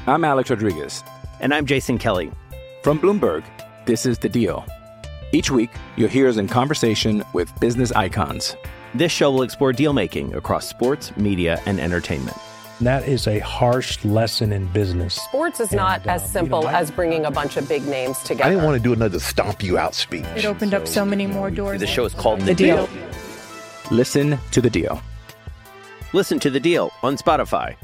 I'm Alex Rodriguez. And I'm Jason Kelly. From Bloomberg, this is The Deal. Each week, you'll hear us in conversation with business icons. This show will explore deal-making across sports, media, and entertainment. That is a harsh lesson in business. Sports is not as simple as bringing a bunch of big names together. I didn't want to do another stomp you out speech. It opened up so many more doors. The show is called The Deal. Listen to The Deal. Listen to The Deal on Spotify.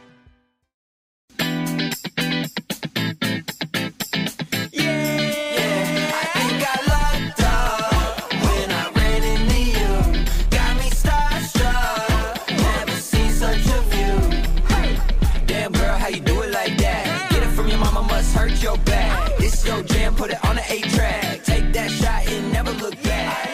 Put it on an 8-track. Take that shot and never look back.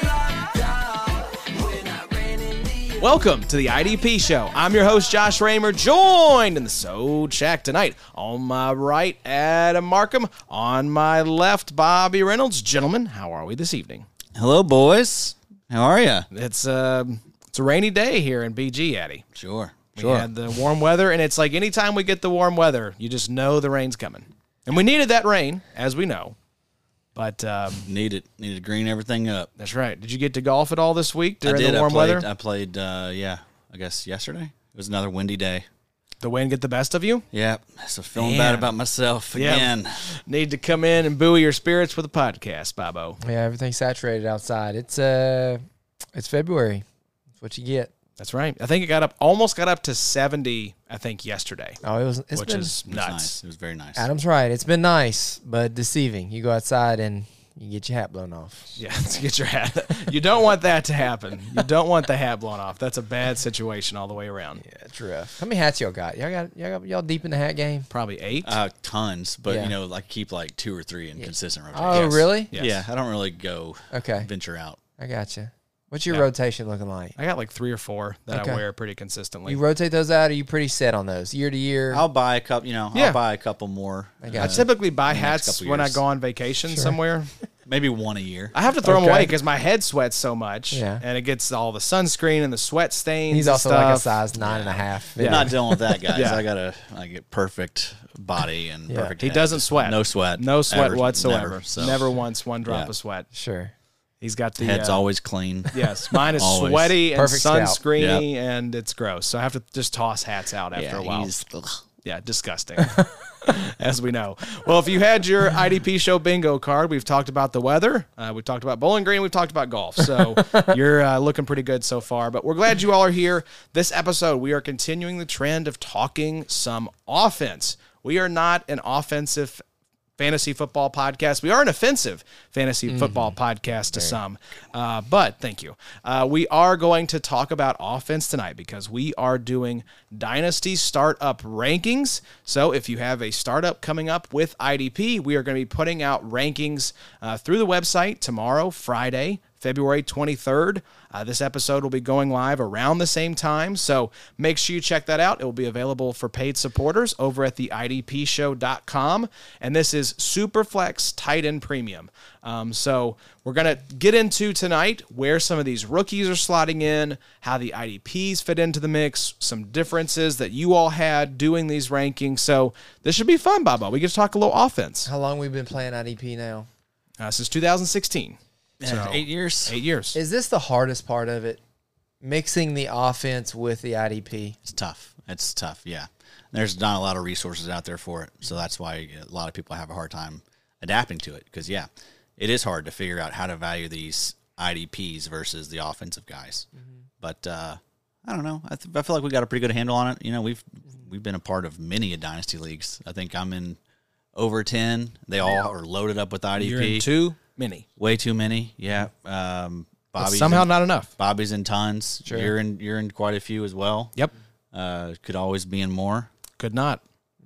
Welcome to the IDP Show. I'm your host, Josh Raymer, joined in the Sode Shack tonight. On my right, Adam Markham. On my left, Bobby Reynolds. Gentlemen, how are we this evening? Hello, boys. How are you? It's a rainy day here in BG, Addy. Sure. We had the warm weather, and it's like anytime we get the warm weather, you just know the rain's coming. And we needed that rain, as we know. But needed to green everything up. That's right. Did you get to golf at all this week during the warm weather? weather? I played, I guess yesterday. It was another windy day. The wind get the best of you? Yeah. So feeling bad about myself again. Need to come in and buoy your spirits with a podcast, Bobo. Yeah, everything's saturated outside. It's February. That's what you get. That's right. I think it almost got up to 70, I think, yesterday. Oh, is nuts. Nice. It was very nice. Adam's right. It's been nice, but deceiving. You go outside and you get your hat blown off. Yeah, to get your hat. You don't want that to happen. You don't want the hat blown off. That's a bad situation all the way around. Yeah, it's rough. How many hats y'all got? Y'all deep in the hat game? Probably 8. Tons, but I keep like 2 or 3 in consistent rotation. Oh, really? Yes. Yeah, I don't really go venture out. I gotcha. What's your rotation looking like? I got like 3 or 4 that I wear pretty consistently. You rotate those out, or are you pretty set on those year to year? I'll buy a couple. I'll buy a couple more. I typically buy hats when I go on vacation somewhere. Maybe one a year. I have to throw them away because my head sweats so much, and it gets all the sunscreen and the sweat stains. He's also like a size 9.5. Yeah. Not dealing with that, guys. I get perfect body and perfect. He doesn't sweat. No sweat. No sweat whatsoever. Never, never once one drop of sweat. Sure. He's got the head's always clean. Yes, mine is always. sweaty and Perfect sunscreeny, and it's gross. So I have to just toss hats out after a while. Yeah, disgusting, as we know. Well, if you had your IDP Show bingo card, we've talked about the weather, we've talked about Bowling Green, we've talked about golf. So you're looking pretty good so far. But we're glad you all are here. This episode, we are continuing the trend of talking some offense. We are not an offensive fantasy football podcast. We are an offensive fantasy football podcast to some, but thank you. We are going to talk about offense tonight because we are doing Dynasty Startup Rankings. So if you have a startup coming up with IDP, we are going to be putting out rankings through the website tomorrow, Friday, February 23rd. This episode will be going live around the same time, so make sure you check that out. It will be available for paid supporters over at the IDPshow.com, and this is Superflex Tight End Premium. So we're going to get into tonight where some of these rookies are slotting in, how the IDPs fit into the mix, some differences that you all had doing these rankings. So this should be fun, Bobo. We get to talk a little offense. How long we've been playing IDP now? Since 2016. So, 8 years. 8 years. Is this the hardest part of it? Mixing the offense with the IDP? It's tough, yeah. There's not a lot of resources out there for it, so that's why a lot of people have a hard time adapting to it. Because, it is hard to figure out how to value these IDPs versus the offensive guys. Mm-hmm. But I don't know. I feel like we got a pretty good handle on it. We've been a part of many dynasty leagues. I think I'm in over 10. They all are loaded up with IDP. You're in too many. Way too many. Yeah. Bobby's somehow not enough. Bobby's in tons. Sure. You're in quite a few as well. Yep. Could always be in more. Could not.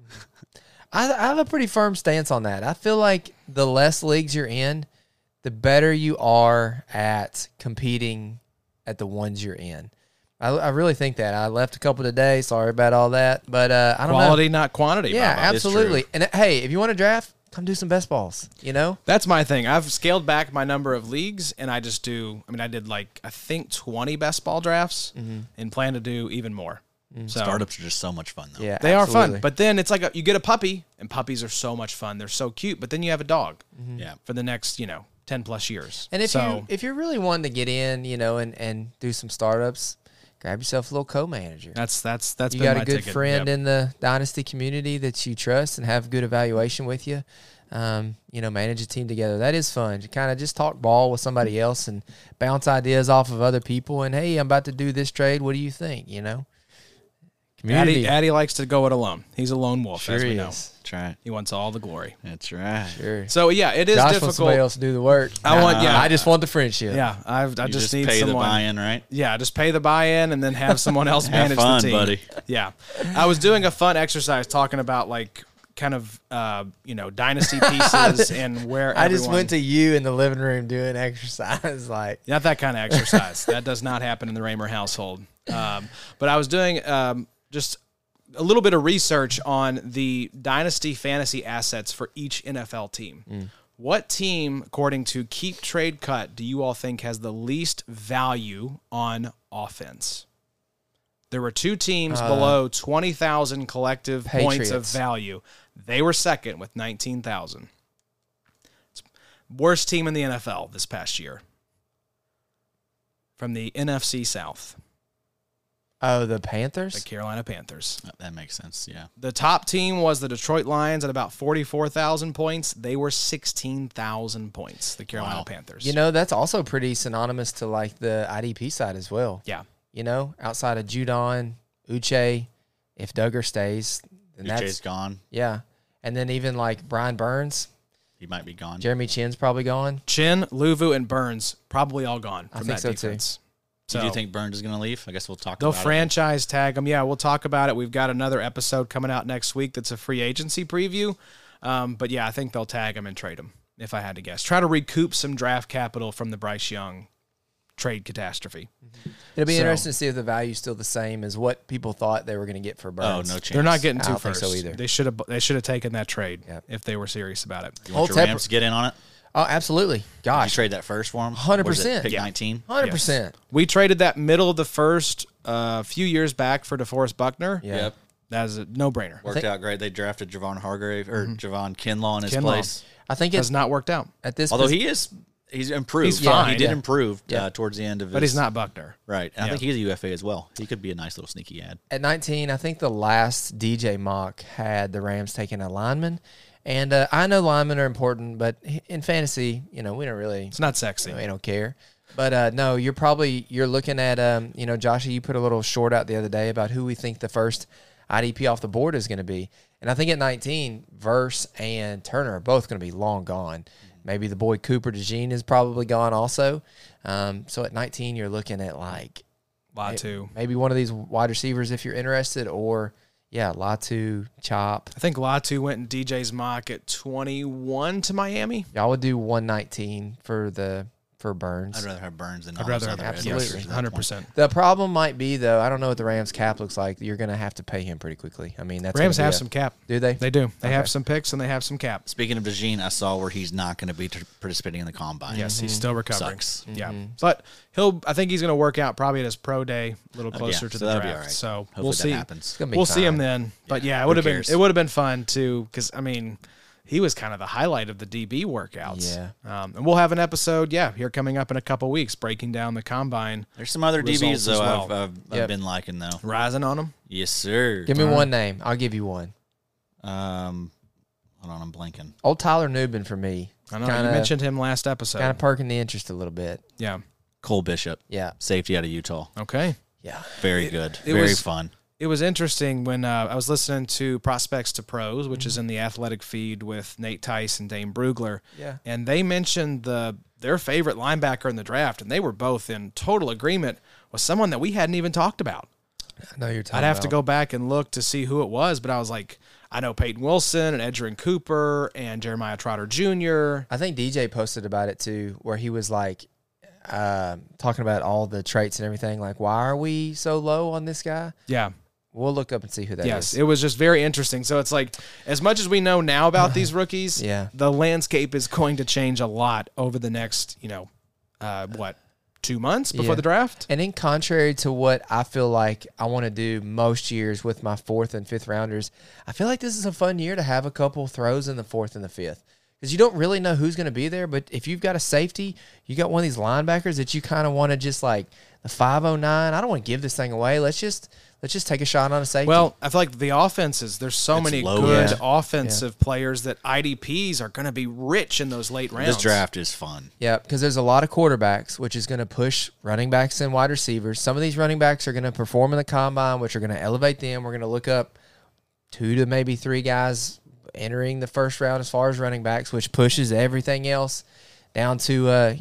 I have a pretty firm stance on that. I feel like the less leagues you're in, the better you are at competing at the ones you're in. I really think that. I left a couple today. Sorry about all that. But I don't know. Quality, not quantity. Yeah, Bob. Absolutely. And hey, if you want to draft, come do some best balls, That's my thing. I've scaled back my number of leagues, and I just do, I did I think 20 best ball drafts and plan to do even more. So, startups are just so much fun, though. Yeah, they absolutely. are fun. But then it's like you get a puppy, and puppies are so much fun. They're so cute. But then you have a dog Yeah. for the next, 10 plus years. And if you're really wanting to get in, and do some startups, grab yourself a little co-manager. That's You been got my a good ticket. friend Yep. in the Dynasty community that you trust and have good evaluation with you. Manage a team together. That is fun. You kind of just talk ball with somebody else and bounce ideas off of other people. And hey, I'm about to do this trade. What do you think? Community. Addy likes to go it alone. He's a lone wolf, Sure as we he know. is. That's right. He wants all the glory. That's right. Sure. So yeah, it is Josh difficult. wants somebody else to do the work. I just want the friendship. Yeah, I You just need pay someone. the buy-in, right? Yeah, just pay the buy-in and then have someone else Have manage fun, the team. buddy. Yeah, I was doing a fun exercise talking about kind of dynasty pieces and where I just everyone- went to you in the living room doing exercise. Not that kind of exercise. That does not happen in the Raymer household. But I was doing just a little bit of research on the dynasty fantasy assets for each NFL team. What team, according to Keep Trade Cut, do you all think has the least value on offense? There were two teams below 20,000 collective points of Patriots. value. They were second with 19,000. Worst team in the NFL this past year. From the NFC South, Oh, the the Panthers? Carolina Panthers. That makes sense. Yeah. The top team was the Detroit Lions at about 44,000 points. They were 16,000 points, the Carolina Wow. Panthers. That's also pretty synonymous to the IDP side as well. Yeah. Outside of Judon, Uche, if Duggar stays, then Uche's that's gone. yeah. And then even Brian Burns, He might be gone. Jeremy Chin's probably gone. Chin, Luvu, and Burns probably all gone I from think that so, too. defense. Do you think Burns is going to leave? I guess we'll talk They'll about franchise tag him. Yeah, we'll talk about it. We've got another episode coming out next week that's a free agency preview. But yeah, I think they'll tag him and trade him, if I had to guess. Try to recoup some draft capital from the Bryce Young trade catastrophe. It'll be So- interesting to see if the value's still the same as what people thought they were going to get for it. Burns. Oh, no chance. They're not getting I two don't think first. so either. They should have taken that trade Yep. if they were serious about it. You want Old your Tepper- Rams to get in on it? Oh, absolutely. Did you Gosh, trade that first for him? 100%. Pick Yeah. 19? 100%. We traded that middle of the first a few years back for DeForest Buckner. Yeah. Yep. That is a no-brainer. Worked out great. They drafted Javon Hargrave or Javon Kinlaw in his Kinlaw. place. I think Has it's not worked out, at this Although pos- he's improved. He's fine, He did yeah. improve Yeah. towards the end of his. but he's not Buckner. Right. And I Yeah. think he's a UFA as well. He could be a nice little sneaky ad. at 19, I think the last DJ mock had the Rams taking a lineman. And I know linemen are important, but in fantasy, we don't really, It's not sexy. we don't care. But no, you're looking at, Joshua, you put a little short out the other day about who we think the first IDP off the board is going to be. And I think at 19, Verse and Turner are both going to be long gone. Maybe the boy Cooper DeJean is probably gone also. So at 19, you're looking at Latu. maybe one of these wide receivers if you're interested, or Latu, Chop. I think Latu went in DJ's mock at 21 to Miami. Y'all would do 119 for Burns. I'd rather have Burns than I'd all rather those have other absolutely. edge rushers at that 100%. point. The problem might be though, I don't know what the Rams cap looks like. You're going to have to pay him pretty quickly. I mean, that's Rams gonna be have some cap. Do they? They do. They Okay. have some picks and they have some cap. Speaking of DeJean, I saw where he's not going to be participating in the combine. Yes, he's still recovering. Sucks. Yeah, but I think he's going to work out probably at his pro day, a little closer Yeah, to so the that'll draft. be all right. So Hopefully we'll that see. happens. It's gonna be We'll see him fine. then. But yeah, who it cares? would have been fun too, because I mean, he was kind of the highlight of the DB workouts. Yeah. And we'll have an episode, here coming up in a couple weeks, breaking down the combine, There's some other Results DBs as though well. I've Yep. been liking though. rising on them. Yes, sir. Give me one name. I'll give you one. Hold on, I'm blanking. Old Tyler Nubin for me. I know you mentioned him last episode. Kind of perking the interest a little bit. Yeah. Cole Bishop, Yeah. safety out of Utah. Okay. Yeah. Very good. it Very was- fun. It was interesting when I was listening to Prospects to Pros, which is in the athletic feed with Nate Tice and Dane Brugler. Yeah. And they mentioned their favorite linebacker in the draft, and they were both in total agreement with someone that we hadn't even talked about. I know you're talking I'd have to about. go back and look to see who it was, but I was like, I know Peyton Wilson and Edgerrin Cooper and Jeremiah Trotter Jr. I think DJ posted about it too, where he was like talking about all the traits and everything. Like, why are we so low on this guy? Yeah. We'll look up and see who that is. Yes, it was just very interesting. So it's like, as much as we know now about these rookies, Yeah. the landscape is going to change a lot over the next, 2 months before the draft. And in contrary to what I feel like I want to do most years with my 4th and 5th rounders, I feel like this is a fun year to have a couple throws in the 4th and the 5th. Because you don't really know who's going to be there, but if you've got a safety, you got one of these linebackers that you kind of want to just like the 509. I don't want to give this thing away. Let's just take a shot on a safety. Well, I feel like the offenses, there's so many good offensive players that IDPs are going to be rich in those late rounds. This draft is fun. Yeah, because there's a lot of quarterbacks, which is going to push running backs and wide receivers. Some of these running backs are going to perform in the combine, which are going to elevate them. We're going to look up 2 to maybe 3 guys entering the first round as far as running backs, which pushes everything else down to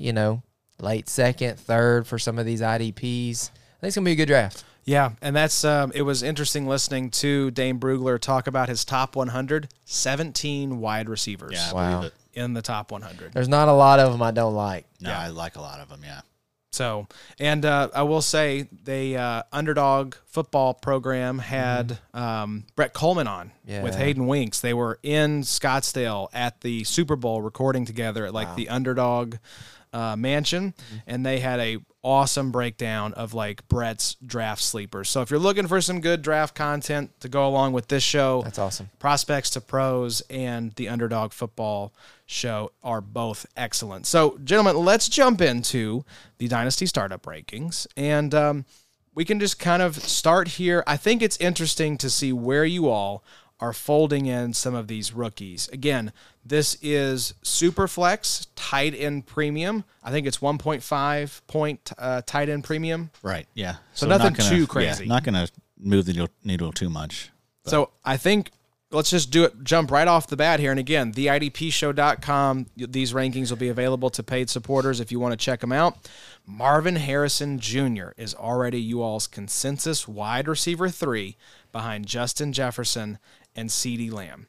late 2nd, 3rd for some of these IDPs. I think it's gonna be a good draft. Yeah, and that's it was interesting listening to Dane Brugler talk about his top 100, 17 wide receivers. Yeah, wow. In the top 100. There's not a lot of them I don't like. No, I like a lot of them. Yeah. So, and I will say the Underdog football program had Brett Coleman on with Hayden Winks. They were in Scottsdale at the Super Bowl recording together at the Underdog mansion, and they had a awesome breakdown of like Brett's draft sleepers. So if you're looking for some good draft content to go along with this show, that's awesome. Prospects to Pros and the Underdog football show are both excellent. So gentlemen, let's jump into the Dynasty Startup Rankings, and we can just kind of start here. I think it's interesting to see where you all are folding in some of these rookies. Again, this is Superflex tight end premium. I think it's 1.5 point tight end premium. Right, yeah. So nothing too crazy. Yeah, not going to move the needle too much. But. So I think let's just jump right off the bat here. And again, theidpshow.com, these rankings will be available to paid supporters if you want to check them out. Marvin Harrison Jr. is already you all's consensus wide receiver 3 behind Justin Jefferson and CeeDee Lamb.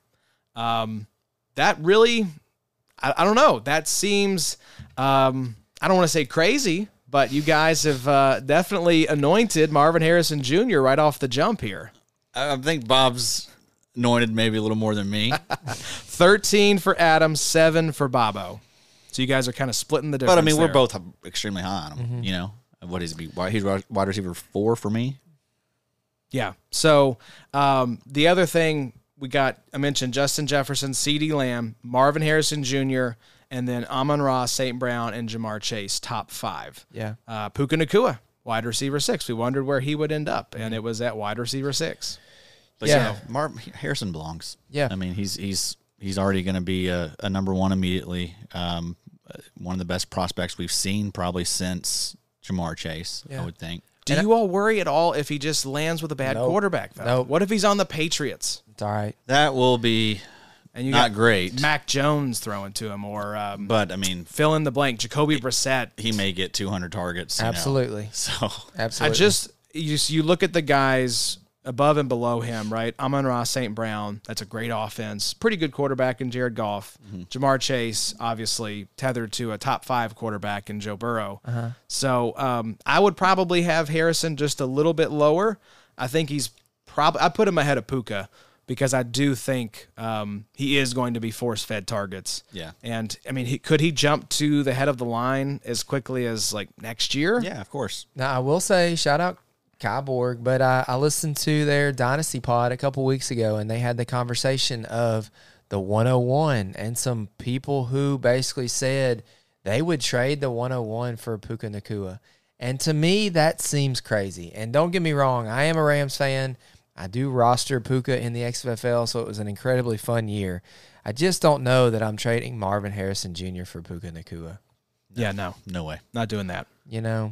That really, I don't know. That seems, I don't want to say crazy, but you guys have definitely anointed Marvin Harrison Jr. right off the jump here. I think Bob's anointed maybe a little more than me. 13 for Adam, 7 for Bobo. So you guys are kind of splitting the difference. But I mean, there. we're both extremely high on him. Mm-hmm. You know, what is he? He's wide receiver 4 for me. Yeah. So the other thing we got, I mentioned Justin Jefferson, CeeDee Lamb, Marvin Harrison Jr., and then Amon-Ra, St. Brown, and Jamar Chase, top 5. Yeah. Puka Nacua, wide receiver 6. We wondered where he would end up, and it was at wide receiver 6. But yeah, Harrison belongs. Yeah. I mean, he's already going to be a number 1 immediately. One of the best prospects we've seen probably since Jamar Chase, I would think. Do you all worry at all if he just lands with a bad quarterback, though? Nope. What if he's on the Patriots? It's all right. That will be not great. Mac Jones throwing to him, or but I mean, fill in the blank. Jacoby Brissett. He may get 200 targets. Absolutely. You know, so absolutely. You look at the guys above and below him, right? Amon-Ra, St. Brown, that's a great offense. Pretty good quarterback in Jared Goff. Mm-hmm. Jamar Chase, obviously tethered to a top 5 quarterback in Joe Burrow. Uh-huh. So I would probably have Harrison just a little bit lower. I think he's I put him ahead of Puka because I do think he is going to be force-fed targets. Yeah. And, I mean, could he jump to the head of the line as quickly as, like, next year? Yeah, of course. Now, I will say, shout out Kyborg, but I listened to their Dynasty pod a couple weeks ago, and they had the conversation of the 101 and some people who basically said they would trade the 101 for Puka Nacua. And to me, that seems crazy. And don't get me wrong, I am a Rams fan. I do roster Puka in the XFL, so it was an incredibly fun year. I just don't know that I'm trading Marvin Harrison Jr. for Puka Nacua. Yeah, no way. Not doing that. You know,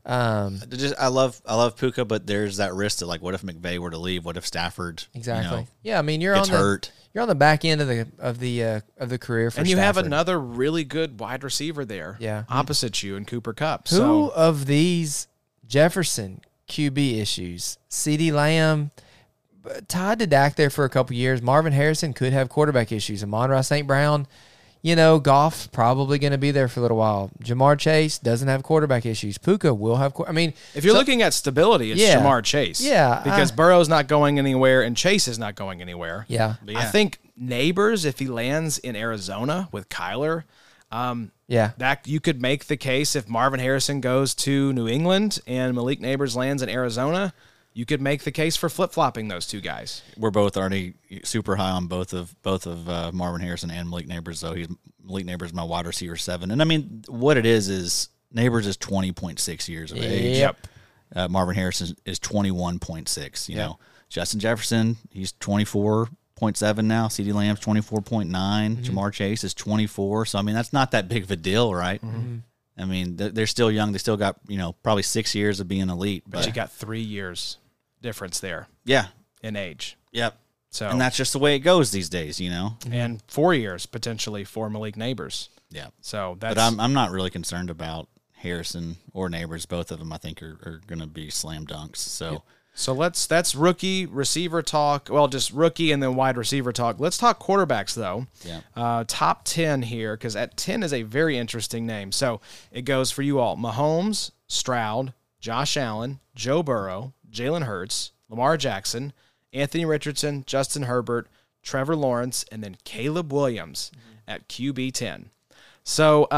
I love Puka, but there's that risk that, like, what if McVay were to leave? What if Stafford? Exactly. Yeah, I mean, you're gets on the hurt. You're on the back end of the career for and you Stafford. have another really good wide receiver there, opposite you in Cooper Kupp. Who of these Jefferson QB issues, CeeDee Lamb, tied to Dak there for a couple years. Marvin Harrison could have quarterback issues. Amon-Ra St. Brown, you know, Goff probably going to be there for a little while. Jamar Chase doesn't have quarterback issues. Puka will have. I mean, if you're looking at stability, it's Jamar Chase. Yeah, because Burrow's not going anywhere and Chase is not going anywhere. Yeah, I think Neighbors, if he lands in Arizona with Kyler, That you could make the case if Marvin Harrison goes to New England and Malik Neighbors lands in Arizona. You could make the case for flip-flopping those two guys. We're both already super high on both of Marvin Harrison and Malik Neighbors, though. Malik Neighbors is my wide receiver 7. And, I mean, what it is Neighbors is 20.6 years of age. Yep. Marvin Harrison is 21.6. You know, Justin Jefferson, he's 24.7 now. CeeDee Lamb's 24.9. Jamar Chase is 24. So, I mean, that's not that big of a deal, right? Mm-hmm. I mean, they're still young. They still got, probably 6 years of being elite. But you got 3 years difference there. Yeah. In age. Yep. So, and that's just the way it goes these days, And 4 years potentially for Malik Neighbors. Yeah. So that's. But I'm not really concerned about Harrison or Neighbors. Both of them, I think, are going to be slam dunks. So. Yeah. So that's rookie receiver talk. Well, just rookie and then wide receiver talk. Let's talk quarterbacks though. Yeah. Top 10 here, because at 10 is a very interesting name. So it goes for you all: Mahomes, Stroud, Josh Allen, Joe Burrow, Jalen Hurts, Lamar Jackson, Anthony Richardson, Justin Herbert, Trevor Lawrence, and then Caleb Williams at QB 10. So,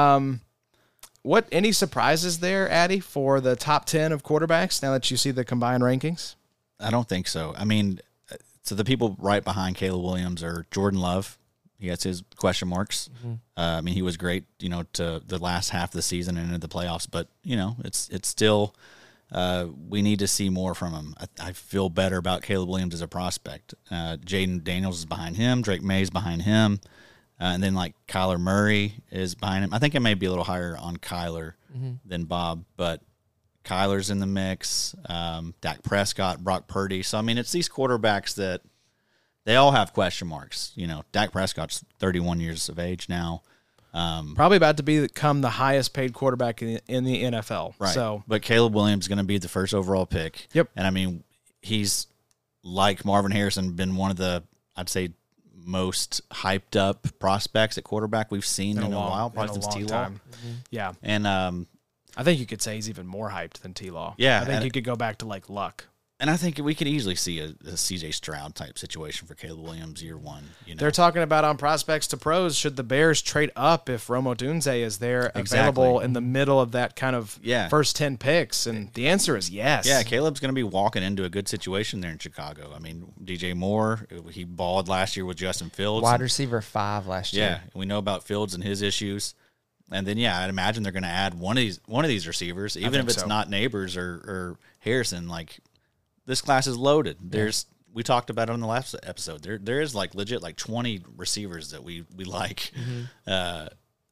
any surprises there, Addy, for the top 10 of quarterbacks now that you see the combined rankings? I don't think so. I mean, so the people right behind Caleb Williams are Jordan Love. He has his question marks. Mm-hmm. I mean, he was great, to the last half of the season and into the playoffs, but, it's still we need to see more from him. I feel better about Caleb Williams as a prospect. Jaden Daniels is behind him. Drake May's behind him. And then, Kyler Murray is behind him. I think I may be a little higher on Kyler than Bob, but Kyler's in the mix. Dak Prescott, Brock Purdy. So, I mean, it's these quarterbacks that they all have question marks. Dak Prescott's 31 years of age now. Probably about to become the highest paid quarterback in the NFL. Right. So, but Caleb Williams is going to be the first overall pick. Yep. And, I mean, he's, like Marvin Harrison, been one of the, I'd say, most hyped up prospects at quarterback we've seen in a while, probably since T-Law. Yeah. And I think you could say he's even more hyped than T-Law. Yeah. I think you could go back to Luck. And I think we could easily see a CJ Stroud type situation for Caleb Williams year one. They're talking about on Prospects to Pros, should the Bears trade up if Rome Odunze is there available in the middle of that kind of first 10 picks? And the answer is yes. Yeah, Caleb's going to be walking into a good situation there in Chicago. I mean, DJ Moore, he balled last year with Justin Fields. Wide receiver 5 last year. Yeah, we know about Fields and his issues. And then, I'd imagine they're going to add one of these receivers, even if it's not Neighbors or Harrison. This class is loaded. We talked about it on the last episode. There is legit 20 receivers that we like. Mm-hmm.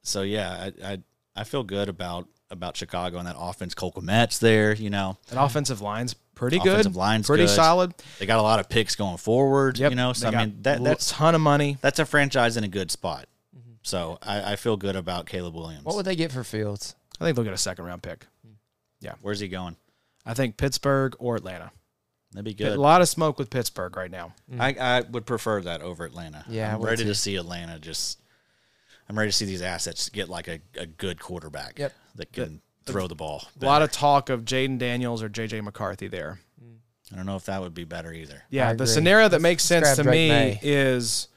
I feel good about Chicago and that offense. Cole Kmet's there. That offensive line's pretty good. Offensive line's pretty good. Solid. They got a lot of picks going forward. Yep. So I mean that's a ton of money. That's a franchise in a good spot. Mm-hmm. So I feel good about Caleb Williams. What would they get for Fields? I think they'll get a second-round pick. Yeah. Where's he going? I think Pittsburgh or Atlanta. That'd be good. A lot of smoke with Pittsburgh right now. I would prefer that over Atlanta. Yeah, I'm ready to see Atlanta. I'm ready to see these assets get a good quarterback that can throw the ball better. A lot of talk of Jaden Daniels or J.J. McCarthy there. I don't know if that would be better either. Yeah, the scenario that makes sense to me is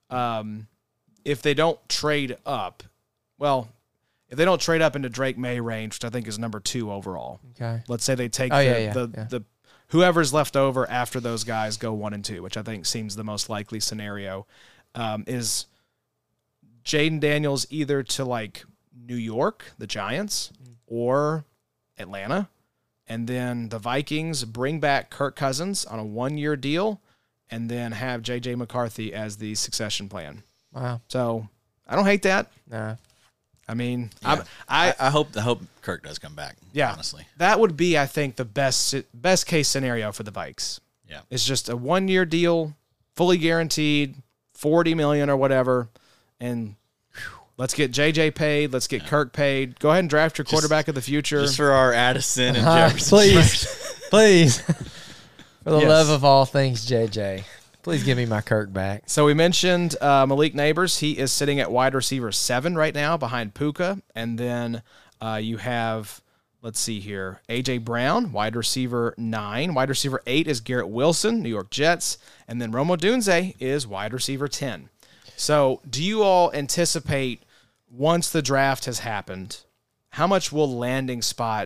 if they don't trade up. Well, if they don't trade up into Drake May range, which I think is number 2 overall. Okay. Let's say they take the whoever's left over after those guys go 1 and 2, which I think seems the most likely scenario, is Jaden Daniels either to New York, the Giants, or Atlanta, and then the Vikings bring back Kirk Cousins on a 1-year deal, and then have J.J. McCarthy as the succession plan. Wow. So I don't hate that. Nah. I mean, I hope Kirk does come back. Yeah, honestly, that would be, I think, the best case scenario for the Vikes. Yeah, it's just a 1-year deal, fully guaranteed, $40 million or whatever, and let's get JJ paid. Let's get Kirk paid. Go ahead and draft your quarterback of the future. Just for our Addison and Jefferson, please, for the love of all things, JJ. Please give me my Kirk back. So we mentioned Malik Neighbors. He is sitting at wide receiver 7 right now behind Puka. And then you have, let's see here, A.J. Brown, wide receiver 9. Wide receiver 8 is Garrett Wilson, New York Jets. And then Rome Odunze is wide receiver 10. So do you all anticipate once the draft has happened, how much will landing spot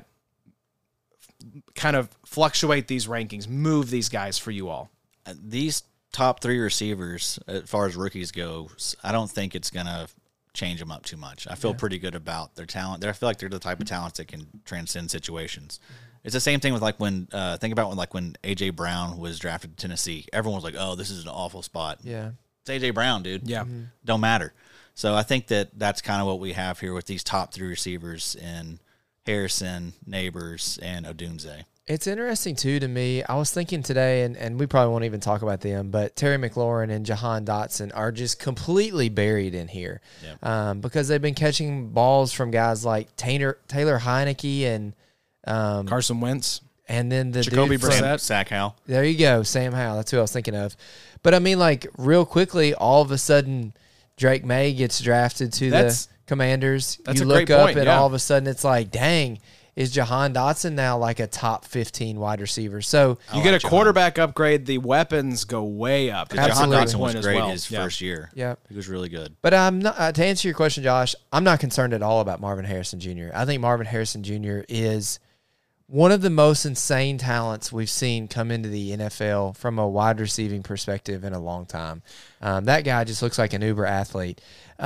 kind of fluctuate these rankings, move these guys for you all? These top 3 receivers, as far as rookies go, I don't think it's going to change them up too much. I feel pretty good about their talent. I feel like they're the type of talents that can transcend situations. It's the same thing with like when think about when A.J. Brown was drafted to Tennessee. Everyone was like, "Oh, this is an awful spot." Yeah, it's A.J. Brown, dude. Yeah, don't matter. So I think that's kind of what we have here with these top 3 receivers in Harrison, Neighbors, and Odunze. It's interesting, too, to me. I was thinking today, and we probably won't even talk about them, but Terry McLaurin and Jahan Dotson are just completely buried in here because they've been catching balls from guys like Taylor Heineke and Carson Wentz. And then the Jacoby dude Brissett. Zach Howell. There you go, Sam Howell. That's who I was thinking of. But, I mean, like, real quickly, all of a sudden, Drake May gets drafted to the Commanders. That's you a look great up point, and all of a sudden it's like, dang, is Jahan Dotson now like a top 15 wide receiver? So you get a quarterback upgrade, the weapons go way up. Jahan Dotson was great well. his first year. Yeah, he was really good. But I'm not to answer your question, Josh. I'm not concerned at all about Marvin Harrison Jr. I think Marvin Harrison Jr. is one of the most insane talents we've seen come into the NFL from a wide receiving perspective in a long time. That guy just looks like an uber athlete.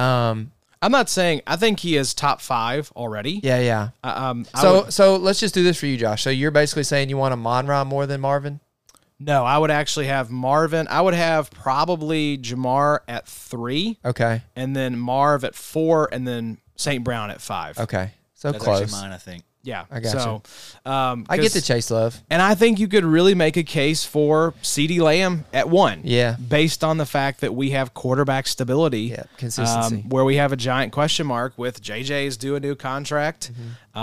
I'm not saying I think he is top 5 already. Yeah. So let's just do this for you, Josh. So you're basically saying you want Amon-Ra more than Marvin? No, I would actually have Marvin. I would have probably Jamar at 3. Okay. And then Marv at 4, and then St. Brown at 5. Okay. So that's close. Actually mine, I think. Yeah, I got you. I get the Chase Love. And I think you could really make a case for CeeDee Lamb at 1. Yeah. Based on the fact that we have quarterback stability. Yeah, consistency. Where we have a giant question mark with JJ's due a new contract.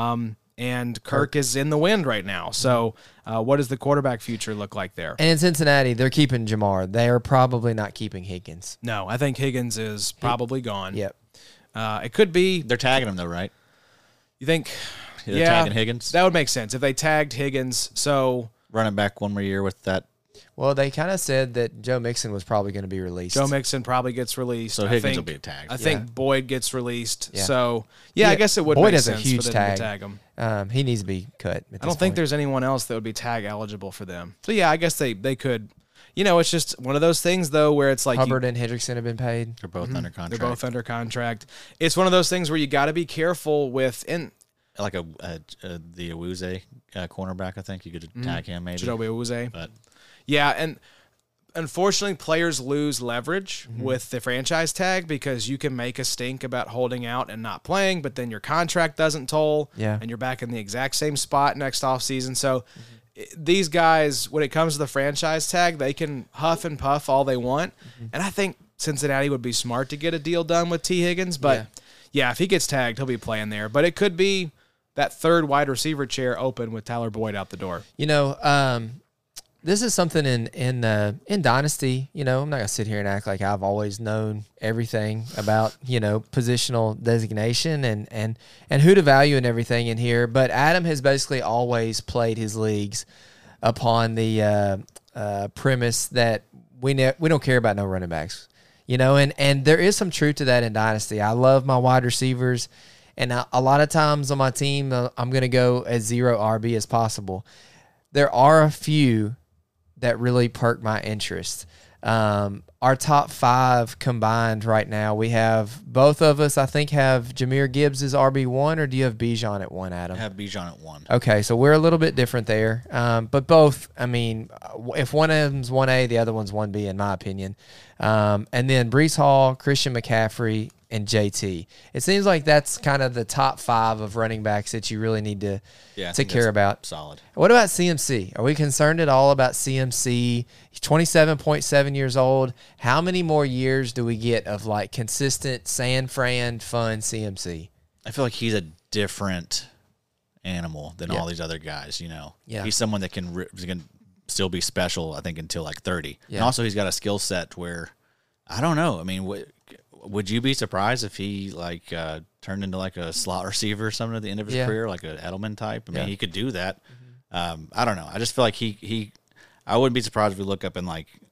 And Kirk is in the wind right now. So what does the quarterback future look like there? And in Cincinnati, they're keeping Jamar. They are probably not keeping Higgins. No, I think Higgins is probably gone. Yep. It could be. They're tagging him, though, right? You think? They're tagging Higgins? That would make sense if they tagged Higgins. So running back one more year with that. Well, they kind of said that Joe Mixon was probably going to be released. Joe Mixon probably gets released. So Higgins will be tagged. I think Boyd gets released. Yeah. So, I guess it would Boyd make has sense a huge for them tag. to tag him. He needs to be cut. I don't think there's anyone else that would be tag eligible for them. So, I guess they could. It's just one of those things, though, where it's like Hubbard and Hendrickson have been paid. They're both under contract. They're both under contract. It's one of those things where you got to be careful with like the Awuzie cornerback. I think you could tag him maybe. Chidobe Awuzie. But and unfortunately, players lose leverage with the franchise tag because you can make a stink about holding out and not playing, but then your contract doesn't toll, and you're back in the exact same spot next offseason. So these guys, when it comes to the franchise tag, they can huff and puff all they want, and I think Cincinnati would be smart to get a deal done with T. Higgins, but if he gets tagged, he'll be playing there. But it could be that third wide receiver chair open with Tyler Boyd out the door. This is something in Dynasty. I'm not gonna sit here and act like I've always known everything about positional designation and who to value and everything in here. But Adam has basically always played his leagues upon the premise that we don't care about no running backs. And there is some truth to that in Dynasty. I love my wide receivers. And a lot of times on my team, I'm going to go as 0 RB as possible. There are a few that really perk my interest. Our top 5 combined right now, we have both of us, I think, have Jahmyr Gibbs as RB1, or do you have Bijan at 1, Adam? I have Bijan at 1. Okay, so we're a little bit different there. But both, if one of them's 1A, the other one's 1B, in my opinion. And then Breece Hall, Christian McCaffrey, and JT. It seems like that's kind of the top 5 of running backs that you really need to care about. Solid. What about CMC? Are we concerned at all about CMC? He's 27.7 years old. How many more years do we get of like consistent San Fran fun CMC? I feel like he's a different animal than all these other guys. Yeah. He's someone that can still be special. I think until like 30. Yeah. And also he's got a skill set where I don't know. I mean, would you be surprised if he turned into like a slot receiver or something at the end of his career, like an Edelman type? I mean, he could do that. I don't know. I just feel like I wouldn't be surprised if we look up and like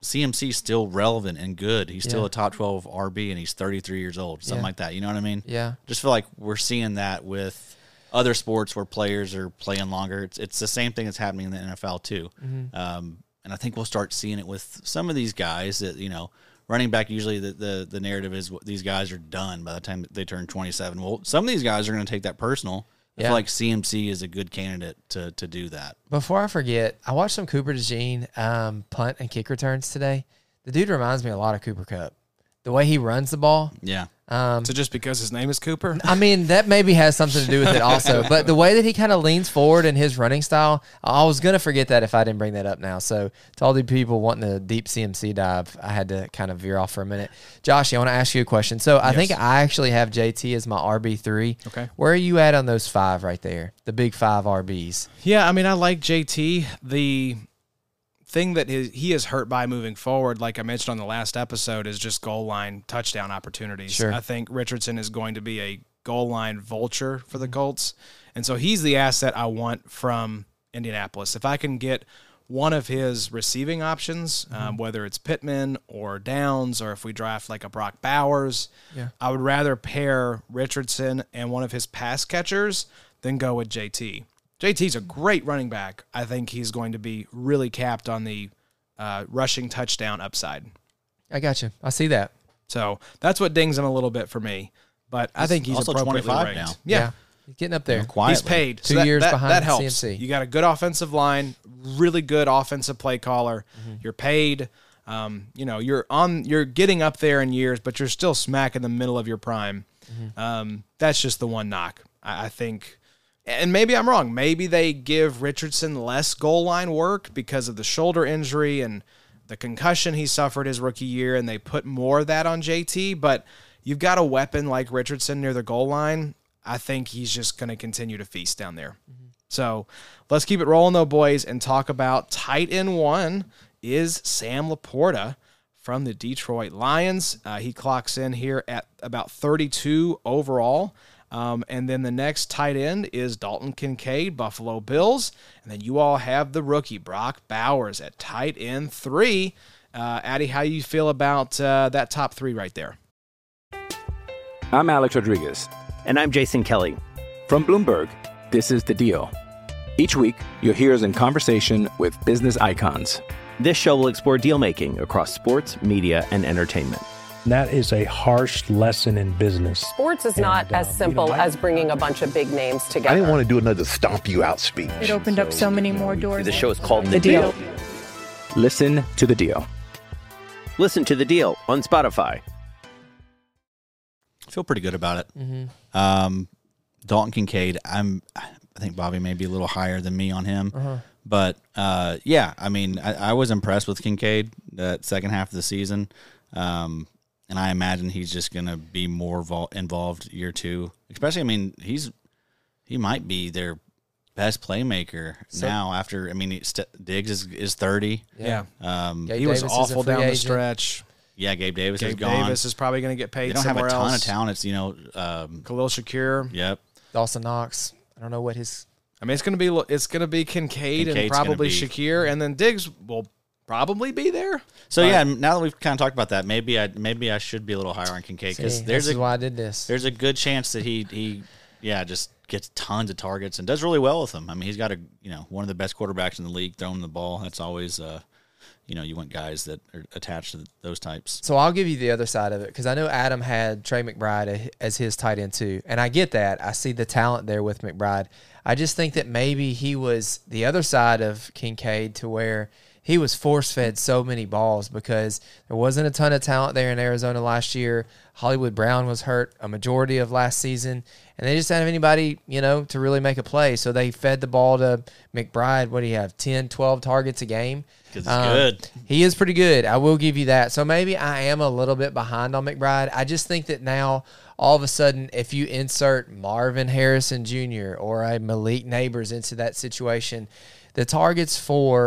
CMC's still relevant and good. He's still a top 12 RB, and he's 33 years old, something like that. You know what I mean? Yeah. Just feel like we're seeing that with other sports where players are playing longer. It's the same thing that's happening in the NFL too. And I think we'll start seeing it with some of these guys that, running back, usually the narrative is these guys are done by the time they turn 27. Well, some of these guys are going to take that personal. I feel like CMC is a good candidate to do that. Before I forget, I watched some Cooper DeJean punt and kick returns today. The dude reminds me a lot of Cooper Kupp. The way he runs the ball. Yeah. So just because his name is Cooper? I mean, that maybe has something to do with it also. But the way that he kind of leans forward in his running style, I was going to forget that if I didn't bring that up now. So to all the people wanting a deep CMC dive, I had to kind of veer off for a minute. Josh, I want to ask you a question. So I think I actually have JT as my RB3. Okay. Where are you at on those 5 right there? The big 5 RBs. Yeah, I mean, I like JT. The thing that he is hurt by moving forward, like I mentioned on the last episode, is just goal line touchdown opportunities. Sure. I think Richardson is going to be a goal line vulture for the Colts, and so he's the asset I want from Indianapolis. If I can get one of his receiving options, whether it's Pittman or Downs, or if we draft like a Brock Bowers, I would rather pair Richardson and one of his pass catchers than go with JT. JT's a great running back. I think he's going to be really capped on the rushing touchdown upside. I got you. I see that. So that's what dings him a little bit for me. But I think he's also appropriately 25 ranked. now. Yeah. He's getting up there. Quietly. He's paid. 2 years behind that helps. CMC. You got a good offensive line, really good offensive play caller. You're paid. You're getting up there in years, but you're still smack in the middle of your prime. That's just the one knock. I think. And maybe I'm wrong. Maybe they give Richardson less goal line work because of the shoulder injury and the concussion he suffered his rookie year, and they put more of that on JT. But you've got a weapon like Richardson near the goal line. I think he's just going to continue to feast down there. So let's keep it rolling, though, boys, and talk about tight end 1 is Sam Laporta from the Detroit Lions. He clocks in here at about 32 overall. And then the next tight end is Dalton Kincaid, Buffalo Bills. And then you all have the rookie, Brock Bowers, at tight end 3. Addy, how you feel about that top 3 right there? I'm Alex Rodriguez. And I'm Jason Kelly. From Bloomberg, this is The Deal. Each week, you'll hear us in conversation with business icons. This show will explore deal-making across sports, media, and entertainment. That is a harsh lesson in business. Sports is not as simple as bringing a bunch of big names together. I didn't want to do another stomp you out speech. It opened up so many more doors. The show is called The Deal. Listen to The Deal. Listen to The Deal on Spotify. I feel pretty good about it. Dalton Kincaid, I think Bobby may be a little higher than me on him. But, I mean, I was impressed with Kincaid that second half of the season. And I imagine he's just going to be more involved year 2. Especially, I mean, he might be their best playmaker now after, I mean, Diggs is 30. Yeah. He was awful down the stretch. Yeah, Gabe Davis is gone. Gabe Davis is probably going to get paid somewhere else. They don't have a ton of talent. It's, Khalil Shakir. Yep. Dawson Knox. I don't know what his... I mean, it's going to be Kincaid and probably Shakir, and then Diggs will probably be there. So now that we've kind of talked about that, maybe I should be a little higher on Kincaid because this is why I did this. There's a good chance that he just gets tons of targets and does really well with them. I mean, he's got one of the best quarterbacks in the league throwing the ball. That's always you want guys that are attached to those types. So I'll give you the other side of it because I know Adam had Trey McBride as his tight end too, and I get that. I see the talent there with McBride. I just think that maybe he was the other side of Kincaid to where he was force-fed so many balls because there wasn't a ton of talent there in Arizona last year. Hollywood Brown was hurt a majority of last season, and they just didn't have anybody, to really make a play. So they fed the ball to McBride. What do you have, 10, 12 targets a game? Because he's good. He is pretty good. I will give you that. So maybe I am a little bit behind on McBride. I just think that now, all of a sudden, if you insert Marvin Harrison Jr. or a Malik Neighbors into that situation, the targets for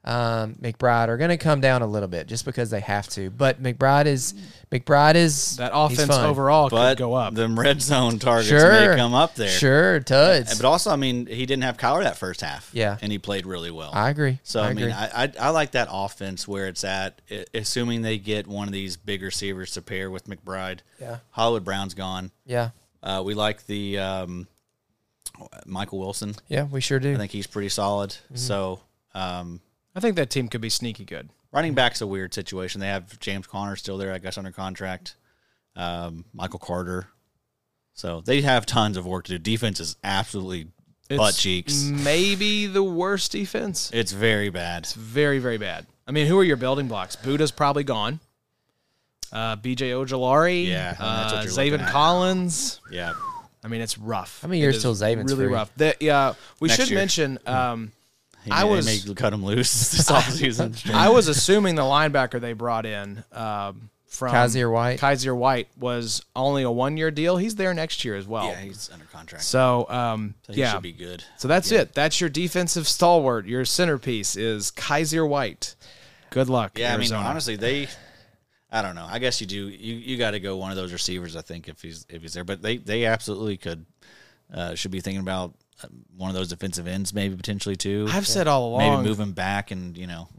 McBride are going to come down a little bit just because they have to. But McBride is that offense overall could go up. Them red zone targets may come up there. Sure, Tuds. But also, I mean, he didn't have Kyler that first half. Yeah. And he played really well. I agree. So, I mean, I like that offense where it's at, assuming they get one of these big receivers to pair with McBride. Yeah. Hollywood Brown's gone. Yeah. We like the Michael Wilson. Yeah, we sure do. I think he's pretty solid. Mm-hmm. So, I think that team could be sneaky good. Running back's a weird situation. They have James Conner still there, I guess, under contract. Michael Carter. So they have tons of work to do. Defense is absolutely butt cheeks. Maybe the worst defense. It's very bad. It's very, very bad. I mean, who are your building blocks? Buddha's probably gone. B.J. Ojolari. Yeah. Zaven Collins. Yeah. I mean, it's rough. How many years till Zaven's really free? Rough. We should mention. I may cut him loose this offseason. I was assuming the linebacker they brought in from Kaiser White was only a 1-year deal. He's there next year as well. Yeah, he's under contract. So, he should be good. So that's it. That's your defensive stalwart. Your centerpiece is Kaiser White. Good luck. Yeah, Arizona. I mean, honestly, I don't know. I guess you do. You got to go one of those receivers, I think, if he's there. But they absolutely should be thinking about one of those defensive ends, maybe potentially too. I've said all along, maybe move him back, and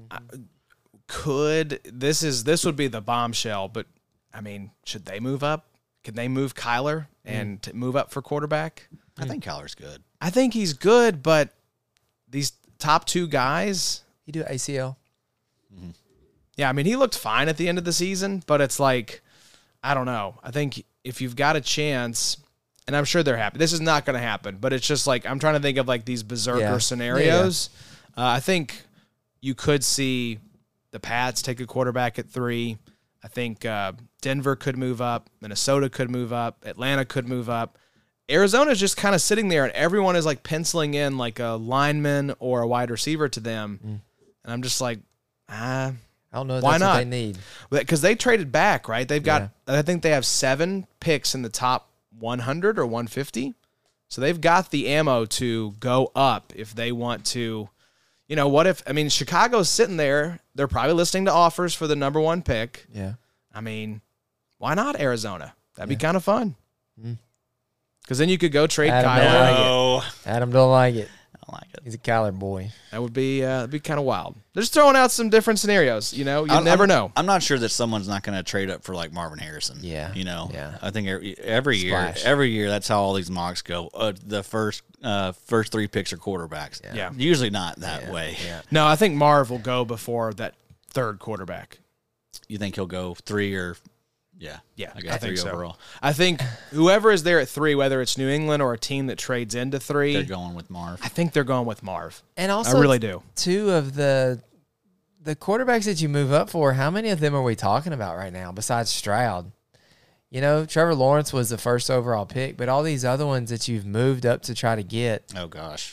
this would be the bombshell. But I mean, should they move up? Can they move Kyler and move up for quarterback? I think Kyler's good. I think he's good, but these top two guys, he do ACL. Mm-hmm. Yeah, I mean, he looked fine at the end of the season, but it's like, I don't know. I think if you've got a chance. And I'm sure they're happy. This is not going to happen, but it's just like I'm trying to think of like these berserker scenarios. Yeah. I think you could see the Pats take a quarterback at 3. I think Denver could move up. Minnesota could move up. Atlanta could move up. Arizona's just kind of sitting there, and everyone is like penciling in like a lineman or a wide receiver to them. And I'm just like, I don't know. Why that's not? What they need because they traded back, right? They've got. I think they have 7 picks in the top 100 or 150. So they've got the ammo to go up if they want to. Chicago's sitting there. They're probably listening to offers for the number 1 pick. Yeah. I mean, why not Arizona? That'd be kind of fun. Because then you could go trade Kyler. Adam don't like it. I like it. He's a Kyler boy. That would be kind of wild. They're just throwing out some different scenarios. You never know. I'm not sure that someone's not going to trade up for like Marvin Harrison. Yeah. Yeah. I think every year that's how all these mocks go. The first 3 picks are quarterbacks. Yeah. Usually not that way. Yeah. No, I think Marv will go before that 3rd quarterback. You think he'll go 3 or? Yeah. I got 3 think overall. So. I think whoever is there at 3, whether it's New England or a team that trades into 3, they're going with Marv. I think they're going with Marv. And also, I really do. 2 of the quarterbacks that you move up for, how many of them are we talking about right now besides Stroud? Trevor Lawrence was the first overall pick, but all these other ones that you've moved up to try to get. Oh gosh.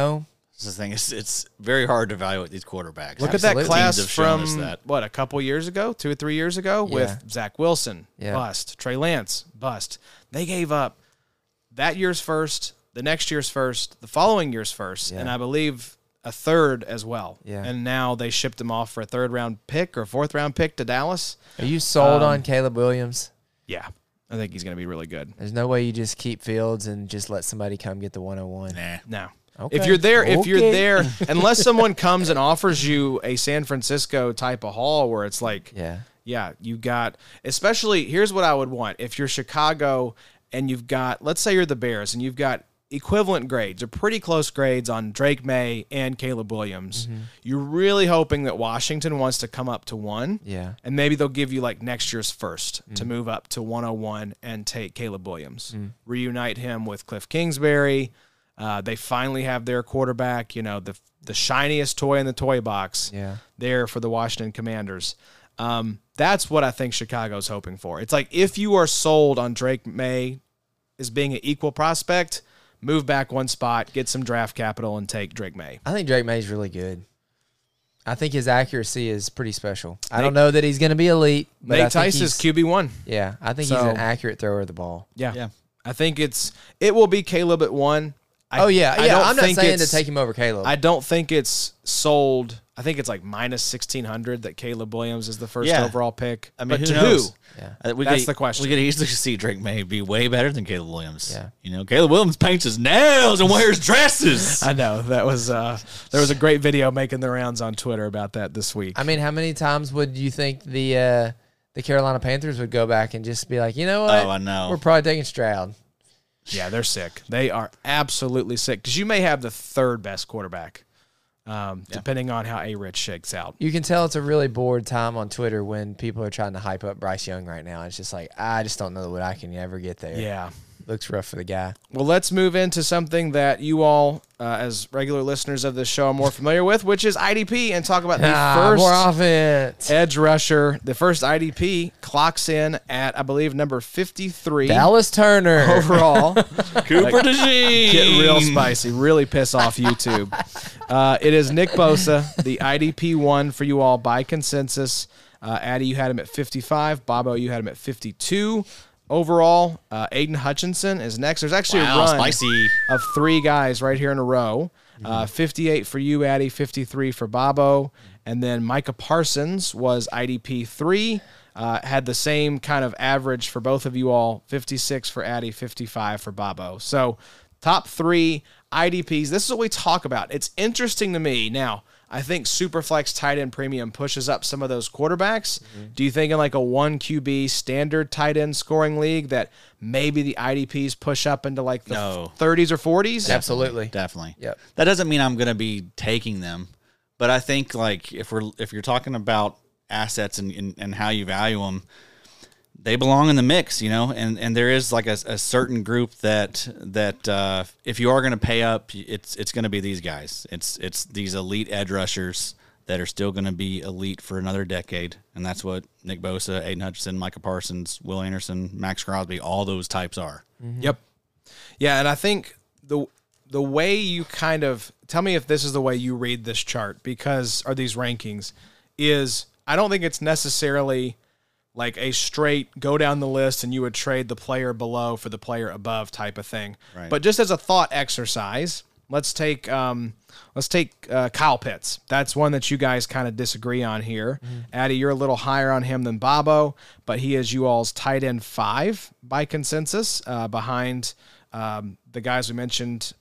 This is the thing. It's very hard to evaluate these quarterbacks. Look at that class from a couple years ago, 2 or 3 years ago, with Zach Wilson, bust, Trey Lance, bust. They gave up that year's first, the next year's first, the following year's first, and I believe a 3rd as well. Yeah. And now they shipped him off for a 3rd-round pick or 4th-round pick to Dallas. Are you sold on Caleb Williams? Yeah. I think he's going to be really good. There's no way you just keep Fields and just let somebody come get the 101. Nah. No. Okay. If you're there, unless someone comes and offers you a San Francisco type of haul where it's like, you got, especially, here's what I would want. If you're Chicago and you've got, let's say you're the Bears and you've got equivalent grades or pretty close grades on Drake May and Caleb Williams, you're really hoping that Washington wants to come up to 1. Yeah. And maybe they'll give you like next year's first to move up to 101 and take Caleb Williams. Reunite him with Cliff Kingsbury. They finally have their quarterback, the shiniest toy in the toy box there for the Washington Commanders. That's what I think Chicago's hoping for. It's like if you are sold on Drake May as being an equal prospect, move back 1 spot, get some draft capital, and take Drake May. I think Drake May's really good. I think his accuracy is pretty special. I don't know that he's going to be elite. But Nate Tice is QB1. Yeah, I think he's an accurate thrower of the ball. Yeah. I think it will be Caleb at 1. I'm not saying to take him over Caleb. I don't think it's sold I think it's like minus 1,600 that Caleb Williams is the first overall pick. I mean, but who to knows? Who? That's the question. We could easily see Drake May be way better than Caleb Williams. Yeah. Caleb Williams paints his nails and wears dresses. I know. That was there was a great video making the rounds on Twitter about that this week. I mean, how many times would you think the Carolina Panthers would go back and just be like, you know what? Oh, I know. We're probably taking Stroud. Yeah, they're sick. They are absolutely sick because you may have the third best quarterback. Depending on how A-Rich shakes out. You can tell it's a really bored time on Twitter when people are trying to hype up Bryce Young right now. It's just like, I just don't know what I can ever get there. Yeah. Looks rough for the guy. Well, let's move into something that you all, as regular listeners of this show, are more familiar with, which is IDP, and talk about the first more offense. edge rusher. The first IDP clocks in at, I believe, number 53. Dallas Turner. Overall. Cooper DeJean. Get real spicy. Really piss off YouTube. It is Nick Bosa, the IDP one for you all by consensus. Addy, you had him at 55. Bobo, you had him at 52. Overall, Aiden Hutchinson is next. There's actually a run of 3 guys right here in a row. 58 for you, Addy, 53 for Bobo. And then Micah Parsons was IDP 3. Had the same kind of average for both of you all, 56 for Addy, 55 for Bobo. So top 3 IDPs. This is what we talk about. It's interesting to me. Now, I think Superflex tight end premium pushes up some of those quarterbacks. Do you think in like a 1 QB standard tight end scoring league that maybe the IDPs push up into like the 30s or 40s? Absolutely. Definitely. Yep. That doesn't mean I'm going to be taking them, but I think like if you're talking about assets and how you value them, they belong in the mix, and there is like a certain group that if you are going to pay up, it's going to be these guys. It's these elite edge rushers that are still going to be elite for another decade, and that's what Nick Bosa, Aiden Hutchinson, Micah Parsons, Will Anderson, Max Crosby, all those types are. Yep. Yeah, and I think the way you kind of tell me if this is the way you read this chart or these rankings is I don't think it's necessarily like a straight go down the list and you would trade the player below for the player above type of thing. Right. But just as a thought exercise, let's take Kyle Pitts. That's one that you guys kind of disagree on here. Addy, you're a little higher on him than Bobo, but he is you all's tight end 5 by consensus behind the guys we mentioned,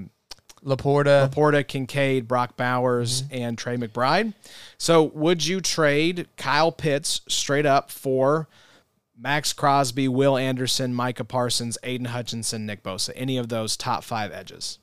Laporta, Kincaid, Brock Bowers, and Trey McBride. So would you trade Kyle Pitts straight up for Max Crosby, Will Anderson, Micah Parsons, Aiden Hutchinson, Nick Bosa, any of those top 5 edges?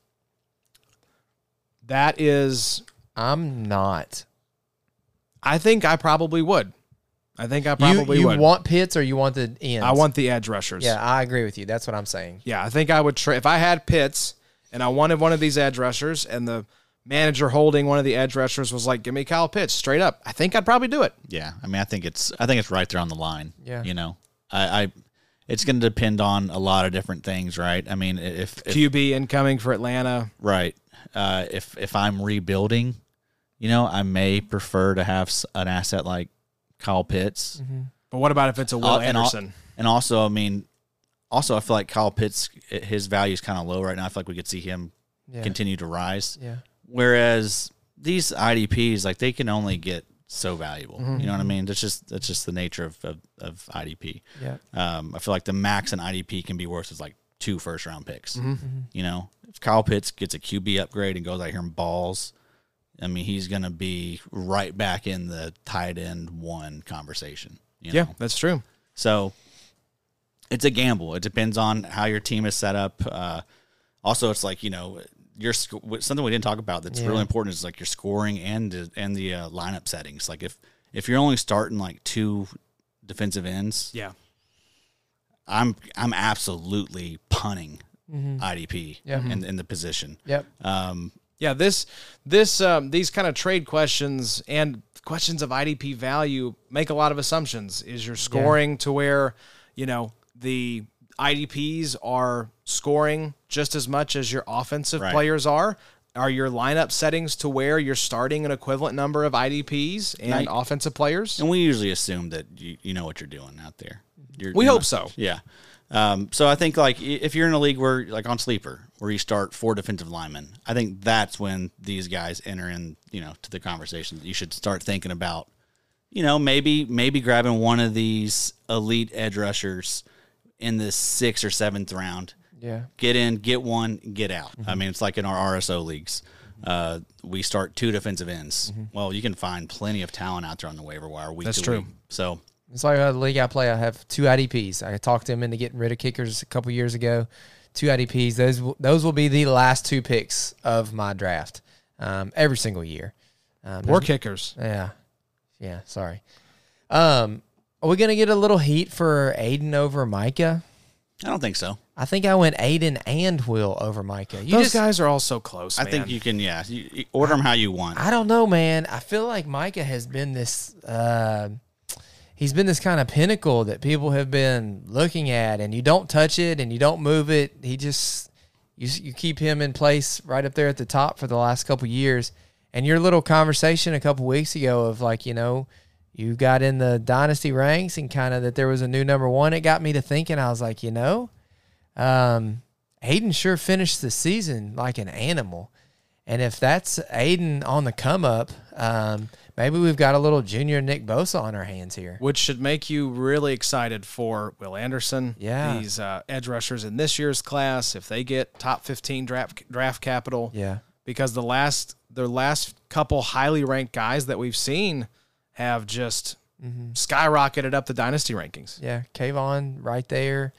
I'm not. I think I probably would. You want Pitts or you want the ends? I want the edge rushers. Yeah, I agree with you. That's what I'm saying. Yeah, I think I would trade. If I had Pitts and I wanted one of these edge rushers and the manager holding one of the edge rushers was like, give me Kyle Pitts straight up, I think I'd probably do it. Yeah. I mean, I think it's right there on the line. Yeah. It's going to depend on a lot of different things, right? I mean, if QB incoming for Atlanta. Right. If I'm rebuilding, I may prefer to have an asset like Kyle Pitts. But what about if it's a Will Anderson? And also, I mean, I feel like Kyle Pitts, his value is kind of low right now. I feel like we could see him continue to rise. Yeah. Whereas these IDPs, like they can only get so valuable. You know what I mean? That's just the nature of IDP. Yeah. I feel like the max in IDP can be worth as like 2 first-round picks. If Kyle Pitts gets a QB upgrade and goes out here and balls, I mean, he's going to be right back in the tight end 1 conversation. Yeah, that's true. So it's a gamble. It depends on how your team is set up. Also, it's like, something we didn't talk about that's really important is like your scoring and the lineup settings. Like if you're only starting like 2 defensive ends, I'm absolutely punting IDP in the position. Yep. These kind of trade questions and questions of IDP value make a lot of assumptions. Is your scoring to where, the IDPs are scoring just as much as your offensive players are? Are your lineup settings to where you're starting an equivalent number of IDPs and offensive players? And we usually assume that you know what you're doing out there. We hope so. Yeah. So I think like if you're in a league where like on Sleeper where you start 4 defensive linemen, I think that's when these guys enter in, to the conversation. You should start thinking about, maybe grabbing one of these elite edge rushers in the 6th or 7th round. Yeah. Get in, get one, get out. I mean, it's like in our RSO leagues. We start 2 defensive ends. Well, you can find plenty of talent out there on the waiver wire week to week. So it's like the league I play. I have 2 IDPs. I talked them into getting rid of kickers a couple years ago. 2 IDPs. Those will be the last 2 picks of my draft every single year. Poor kickers. Yeah. Sorry. Are we gonna get a little heat for Aiden over Micah? I don't think so. I think I went Aiden and Will over Micah. Those guys are all so close, man. I think you can, you order them how you want. I don't know, man. I feel like Micah has been this he's been this kind of pinnacle that people have been looking at, and you don't touch it and you don't move it. He just you keep him in place right up there at the top for the last couple years. And your little conversation a couple weeks ago of like, you got in the dynasty ranks and kind of that there was a new number 1. It got me to thinking. I was like, Aiden sure finished the season like an animal. And if that's Aiden on the come up, maybe we've got a little junior Nick Bosa on our hands here. Which should make you really excited for Will Anderson. Yeah. These edge rushers in this year's class, if they get top 15 draft capital. Yeah. Because the last couple highly ranked guys that we've seen have just skyrocketed up the dynasty rankings. Yeah. Kayvon right there.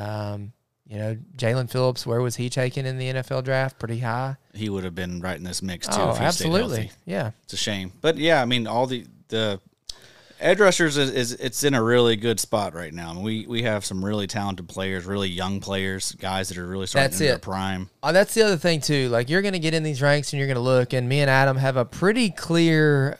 Jalen Phillips, where was he taken in the NFL draft? Pretty high. He would have been right in this mix too. Oh, if he absolutely. stayed healthy. Yeah. It's a shame. But yeah, I mean, all the edge rushers it's in a really good spot right now. I mean, we have some really talented players, really young players, guys that are really starting in their prime. That's the other thing too. Like you're going to get in these ranks and you're going to look, and me and Adam have a pretty clear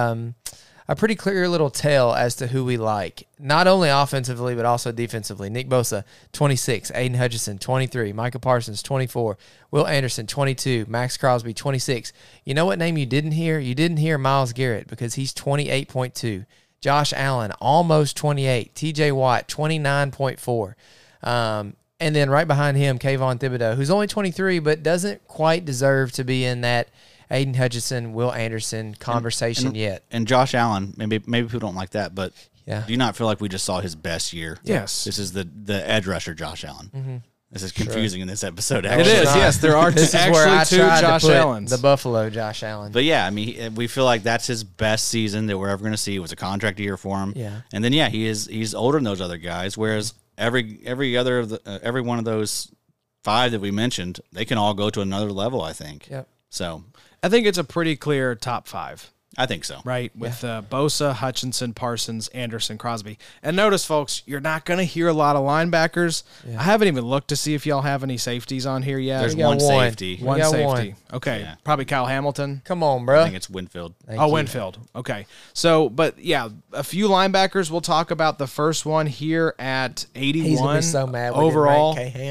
little tell as to who we like, not only offensively but also defensively. Nick Bosa, 26. Aiden Hutchinson, 23. Micah Parsons, 24. Will Anderson, 22. Max Crosby, 26. You know what name you didn't hear? You didn't hear Myles Garrett because he's 28.2. Josh Allen, almost 28. TJ Watt, 29.4. And then right behind him, Kayvon Thibodeau, who's only 23 but doesn't quite deserve to be in that Aiden Hutchinson, Will Anderson conversation yet. And Josh Allen, maybe people don't like that, but yeah. Do you not feel like we just saw his best year? Yes. This is the edge rusher, Josh Allen. Mm-hmm. This is confusing in this episode, actually. It is, yes. There are this actually is where I 2 tried Josh to put Allens. The Buffalo Josh Allen. But yeah, I mean, we feel like that's his best season that we're ever going to see. It was a contract year for him. Yeah. And then, he's older than those other guys, whereas every one of those 5 that we mentioned, they can all go to another level, I think. Yep. So I think it's a pretty clear top 5. I think so. Right, with Bosa, Hutchinson, Parsons, Anderson, Crosby. And notice, folks, you're not going to hear a lot of linebackers. Yeah. I haven't even looked to see if y'all have any safeties on here yet. There's one safety. One safety. Okay, probably Kyle Hamilton. Come on, bro. I think it's Winfield. Winfield. Okay. So, but yeah, a few linebackers. We'll talk about the first one here at 81. He's gonna be so mad overall.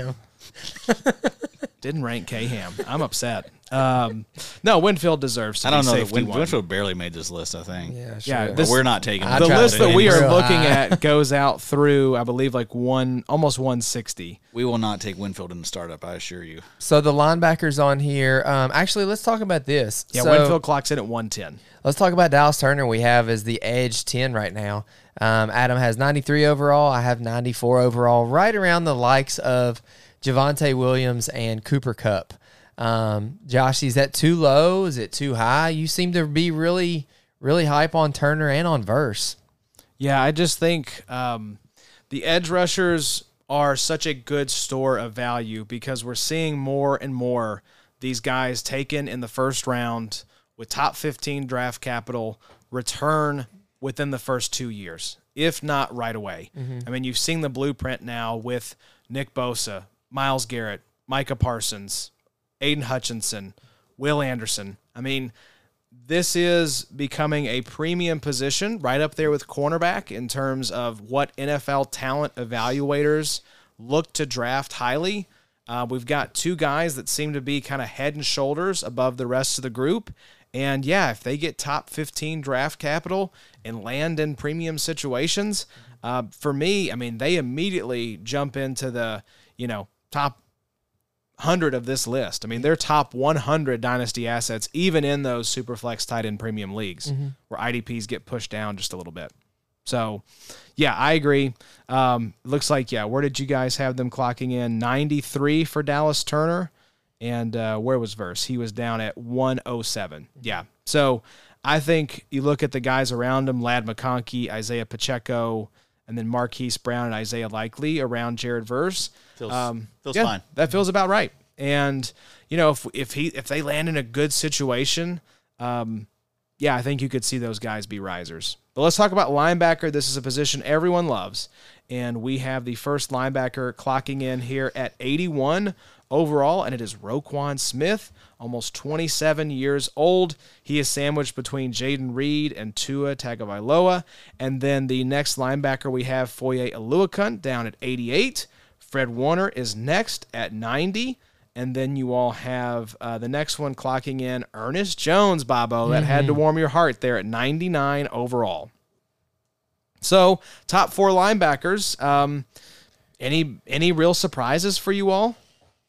Didn't rank K-Ham. Didn't rank K-Ham. I'm upset. No, Winfield deserves to be safety one. Winfield barely made this list, I think. Yeah, sure. Yeah, we're not taking the list that we are looking at goes out through, I believe, like almost 160. We will not take Winfield in the startup, I assure you. So the linebackers on here, actually, let's talk about this. Yeah, so, Winfield clocks in at 110. Let's talk about Dallas Turner. We have as the edge 10 right now. Adam has 93 overall. I have 94 overall, right around the likes of Javonte Williams and Cooper Kupp. Josh, is that too low? Is it too high? You seem to be really, really hype on Turner and on Verse. Yeah, I just think the edge rushers are such a good store of value because we're seeing more and more these guys taken in the first round with top 15 draft capital return within the first 2 years, if not right away. Mm-hmm. I mean, you've seen the blueprint now with Nick Bosa, Myles Garrett, Micah Parsons, Aiden Hutchinson, Will Anderson. I mean, this is becoming a premium position right up there with cornerback in terms of what NFL talent evaluators look to draft highly. We've got 2 guys that seem to be kind of head and shoulders above the rest of the group. And yeah, if they get top 15 draft capital and land in premium situations, For me, I mean, they immediately jump into the, top 100 of this list. I mean, they're top 100 dynasty assets, even in those Superflex tight end premium leagues where IDPs get pushed down just a little bit. So, yeah, I agree. Looks like, where did you guys have them clocking in? 93 for Dallas Turner. And where was Verse? He was down at 107. Yeah. So I think you look at the guys around him, Ladd McConkey, Isaiah Pacheco, and then Marquise Brown and Isaiah Likely around Jared Verse. Feels fine. That feels about right. And, if they land in a good situation, I think you could see those guys be risers. But let's talk about linebacker. This is a position everyone loves. And we have the first linebacker clocking in here at 81 overall, and it is Roquan Smith, almost 27 years old. He is sandwiched between Jaden Reed and Tua Tagovailoa. And then the next linebacker we have, Foye Oluokun, down at 88. Fred Warner is next at 90. And then you all have the next one clocking in, Ernest Jones, Bobo. That had to warm your heart there at 99 overall. So, top 4 linebackers. Any real surprises for you all?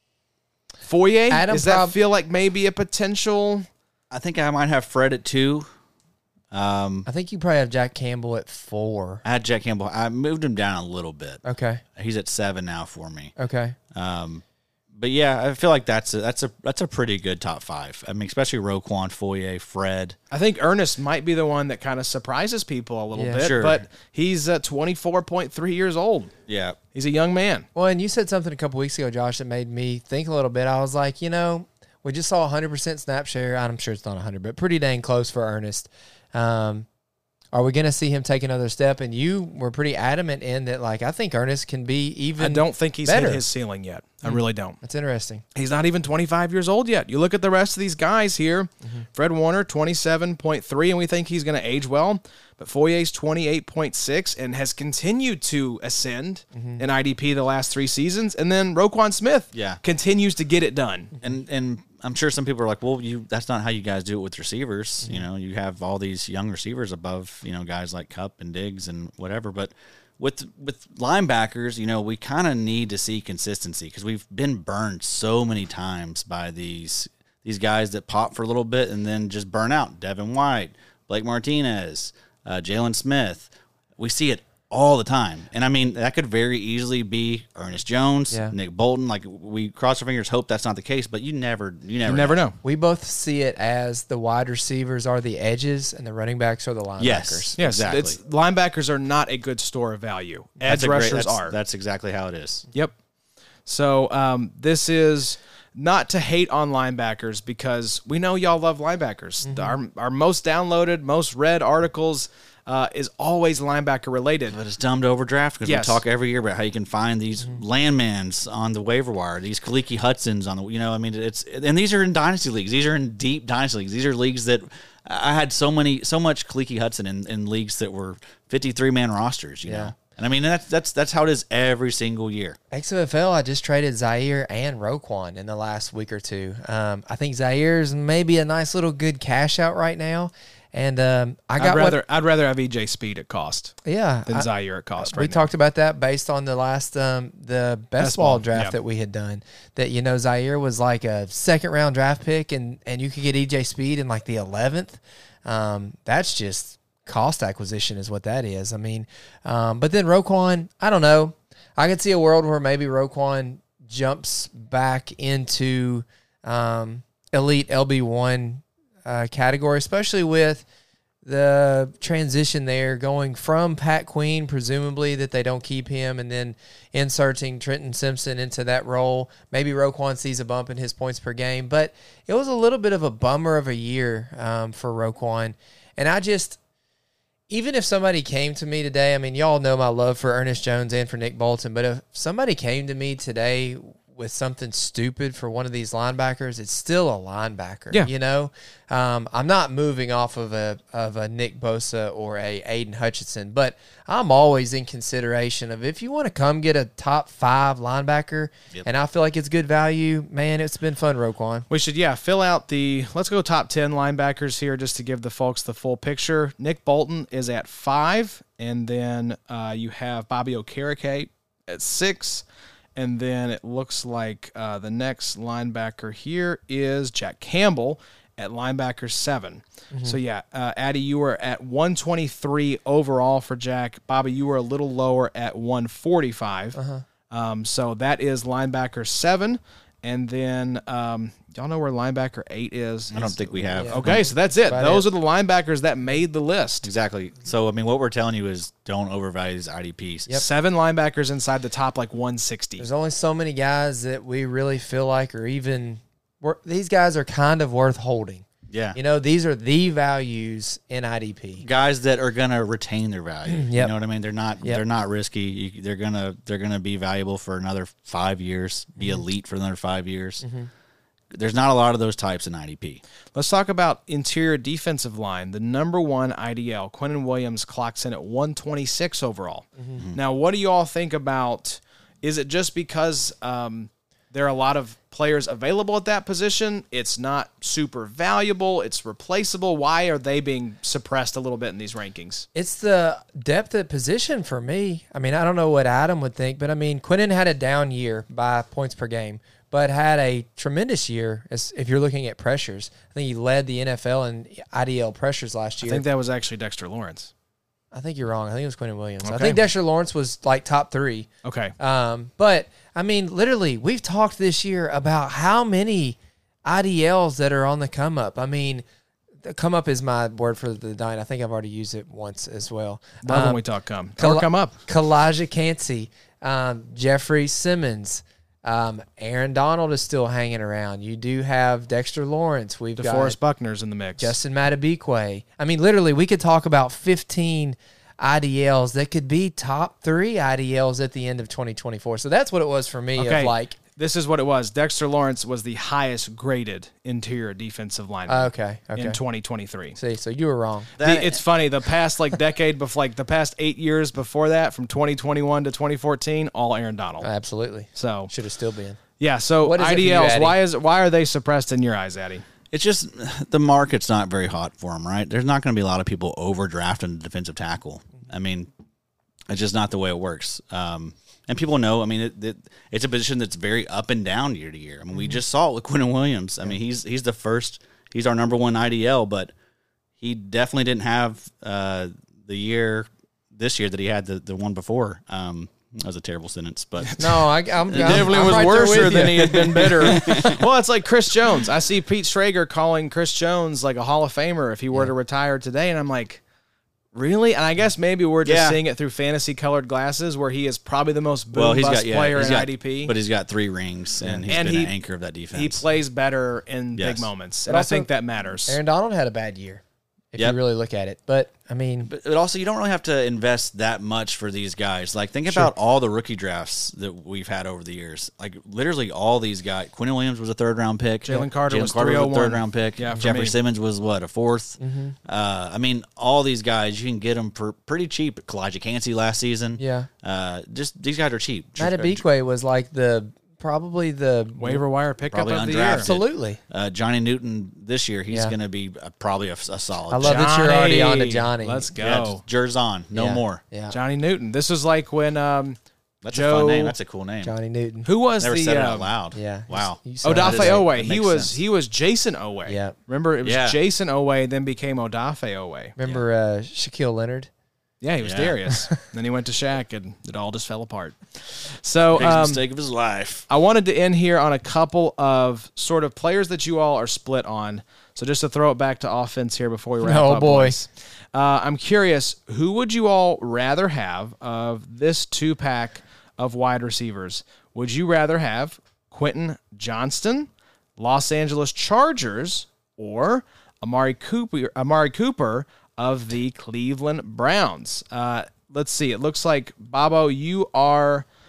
Foye, does that feel like maybe a potential? I think I might have Fred at 2. I think you probably have Jack Campbell at 4. I had Jack Campbell. I moved him down a little bit. Okay. He's at 7 now for me. Okay. But yeah, I feel like that's a pretty good top 5. I mean, especially Roquan, Foye, Fred. I think Ernest might be the one that kind of surprises people a little bit, sure. But he's 24.3 years old. Yeah. He's a young man. Well, and you said something a couple weeks ago, Josh, that made me think a little bit. I was like, we just saw 100% snap share. I'm sure it's not 100, but pretty dang close for Ernest. Are we going to see him take another step? And you were pretty adamant in that, I think Ernest can be even I don't think he's better. hit his ceiling yet. I really don't. That's interesting. He's not even 25 years old yet. You look at the rest of these guys here. Fred Warner, 27.3, and we think he's going to age well. But Foye's 28.6 and has continued to ascend in IDP the last 3 seasons. And then Roquan Smith continues to get it done. And I'm sure some people are like, well, that's not how you guys do it with receivers. You have all these young receivers above, guys like Kupp and Diggs and whatever. But with linebackers, we kind of need to see consistency because we've been burned so many times by these guys that pop for a little bit and then just burn out. Devin White, Blake Martinez, Jalen Smith. We see it all the time. And I mean, that could very easily be Ernest Jones, Nick Bolton. We cross our fingers, hope that's not the case, but you never know. We both see it as the wide receivers are the edges and the running backs are the linebackers. Yes, exactly. Linebackers are not a good store of value. Edge rushers are. That's exactly how it is. Yep. So this is not to hate on linebackers because we know y'all love linebackers. Our most downloaded, most read articles is always linebacker related. But it's dumb to overdraft because we talk every year about how you can find these landmans on the waiver wire, these Kaliki Hudsons on the, and these are in dynasty leagues. These are in deep dynasty leagues. These are leagues that I had so much Kaliki Hudson in leagues that were 53-man rosters, you know. And I mean, that's how it is every single year. XFL, I just traded Zaire and Roquan in the last week or two. I think Zaire's maybe a nice little good cash out right now. And I'd rather have EJ Speed at cost, than Zaire at cost. We talked about that based on the last the best ball draft that we had done. That Zaire was like a 2nd round draft pick, and you could get EJ Speed in like the 11th. That's just cost acquisition, is what that is. I mean, but then Roquan, I don't know. I could see a world where maybe Roquan jumps back into elite LB1. Category, especially with the transition there going from Pat Queen, presumably that they don't keep him, and then inserting Trenton Simpson into that role. Maybe Roquan sees a bump in his points per game, but it was a little bit of a bummer of a year for Roquan. And even if somebody came to me today, I mean, y'all know my love for Ernest Jones and for Nick Bolton, but if somebody came to me today with something stupid for one of these linebackers, it's still a linebacker. Yeah. You know, I'm not moving off of a Nick Bosa or a Aiden Hutchinson, but I'm always in consideration of if you want to come get a top 5 linebacker, and I feel like it's good value, man, it's been fun, Roquan. We should, fill out let's go top 10 linebackers here just to give the folks the full picture. Nick Bolton is at 5, and then you have Bobby Okereke at 6. And then it looks like the next linebacker here is Jack Campbell at linebacker 7. Mm-hmm. So, Addy, you were at 123 overall for Jack. Bobby, you were a little lower at 145. Uh-huh. So that is linebacker 7. And then y'all know where linebacker 8 is? I don't think we have. Yeah. Okay, so that's it. Those are the linebackers that made the list. Exactly. So, I mean, what we're telling you is don't overvalue these IDPs. Yep. 7 linebackers inside the top, 160. There's only so many guys that we really feel like these guys are kind of worth holding. Yeah. You know, these are the values in IDP. Guys that are going to retain their value. Yep. You know what I mean? They're not risky. They're going to be valuable for another 5 years, be elite for another 5 years. Mm-hmm. There's not a lot of those types in IDP. Let's talk about interior defensive line. The number 1 IDL, Quinnen Williams, clocks in at 126 overall. Mm-hmm. Now, what do you all think about, is it just because there are a lot of players available at that position? It's not super valuable. It's replaceable. Why are they being suppressed a little bit in these rankings? It's the depth at position for me. I mean, I don't know what Adam would think, but I mean, Quinnen had a down year by points per game, but had a tremendous year if you're looking at pressures. I think he led the NFL in IDL pressures last year. I think that was actually Dexter Lawrence. I think you're wrong. I think it was Quinnen Williams. Okay. I think Dexter Lawrence was top 3. Okay. But, I mean, literally, we've talked this year about how many IDLs that are on the come up. I mean, the come up is my word for the night. I think I've already used it once as well. Love when we talk come. Or come up. Kalijah Cansey, Jeffrey Simmons, Aaron Donald is still hanging around. You do have Dexter Lawrence. We've got DeForest Buckner's in the mix. Justin Madubuike. I mean, literally, we could talk about 15 IDLs that could be top 3 IDLs at the end of 2024. So that's what it was for me. Okay. This is what it was. Dexter Lawrence was the highest graded interior defensive lineman. Okay. In 2023. See, so you were wrong. It's funny. The past decade, before the past 8 years before that, from 2021 to 2014, all Aaron Donald. Absolutely. So should have still been. Yeah. So IDLs, why are they suppressed in your eyes, Addy? It's just the market's not very hot for them, right? There's not going to be a lot of people overdrafting a defensive tackle. I mean, it's just not the way it works. And people know, I mean, it's a position that's very up and down year to year. I mean, we just saw it with Quinnen Williams. I mean, he's our number 1 IDL, but he definitely didn't have this year that he had the one before. That was a terrible sentence, but no, I'm definitely was right worse than he had been better. Well, it's like Chris Jones. I see Pete Schrager calling Chris Jones like a Hall of Famer if he were to retire today, and I'm like, really? And I guess maybe we're just seeing it through fantasy-colored glasses, where he is probably the most boom-bust player in IDP. But he's got 3 rings, and he's been an anchor of that defense. He plays better in big moments, and I think that matters. Aaron Donald had a bad year, if you really look at it. But, I mean... But also, you don't really have to invest that much for these guys. Like, think about all the rookie drafts that we've had over the years. Like, literally all these guys. Quinnen Williams was a 3rd-round pick. Jalen Carter was a 3rd-round pick. Yeah, Jeffrey Simmons was, a 4th? Mm-hmm. I mean, all these guys, you can get them for pretty cheap. Kalijah Cansey last season. Yeah. Just these guys are cheap. Madubuike was like probably the waiver wire pickup of the year. Absolutely. Johnny Newton this year, he's going to be probably a solid. I love that you're already on to Johnny. Let's go. Yeah, Jerzon, no more. Yeah. Johnny Newton. This was like when that's a fun name. That's a cool name. Johnny Newton. Who was Never the said it out loud. Yeah. Wow. Odafe Owe. He was Jason Owe. Yeah. Remember, it was Jason Owe, then became Odafe Owe. Remember Shaquille Leonard? Yeah, he was Darius. Then he went to Shaq, and it all just fell apart. So, biggest mistake of his life. I wanted to end here on a couple of sort of players that you all are split on. So just to throw it back to offense here before we wrap up. Oh, boy. Boys. I'm curious, who would you all rather have of this 2-pack of wide receivers? Would you rather have Quentin Johnston, Los Angeles Chargers, or Amari Cooper of the Cleveland Browns? Let's see. It looks like, Bobo, you are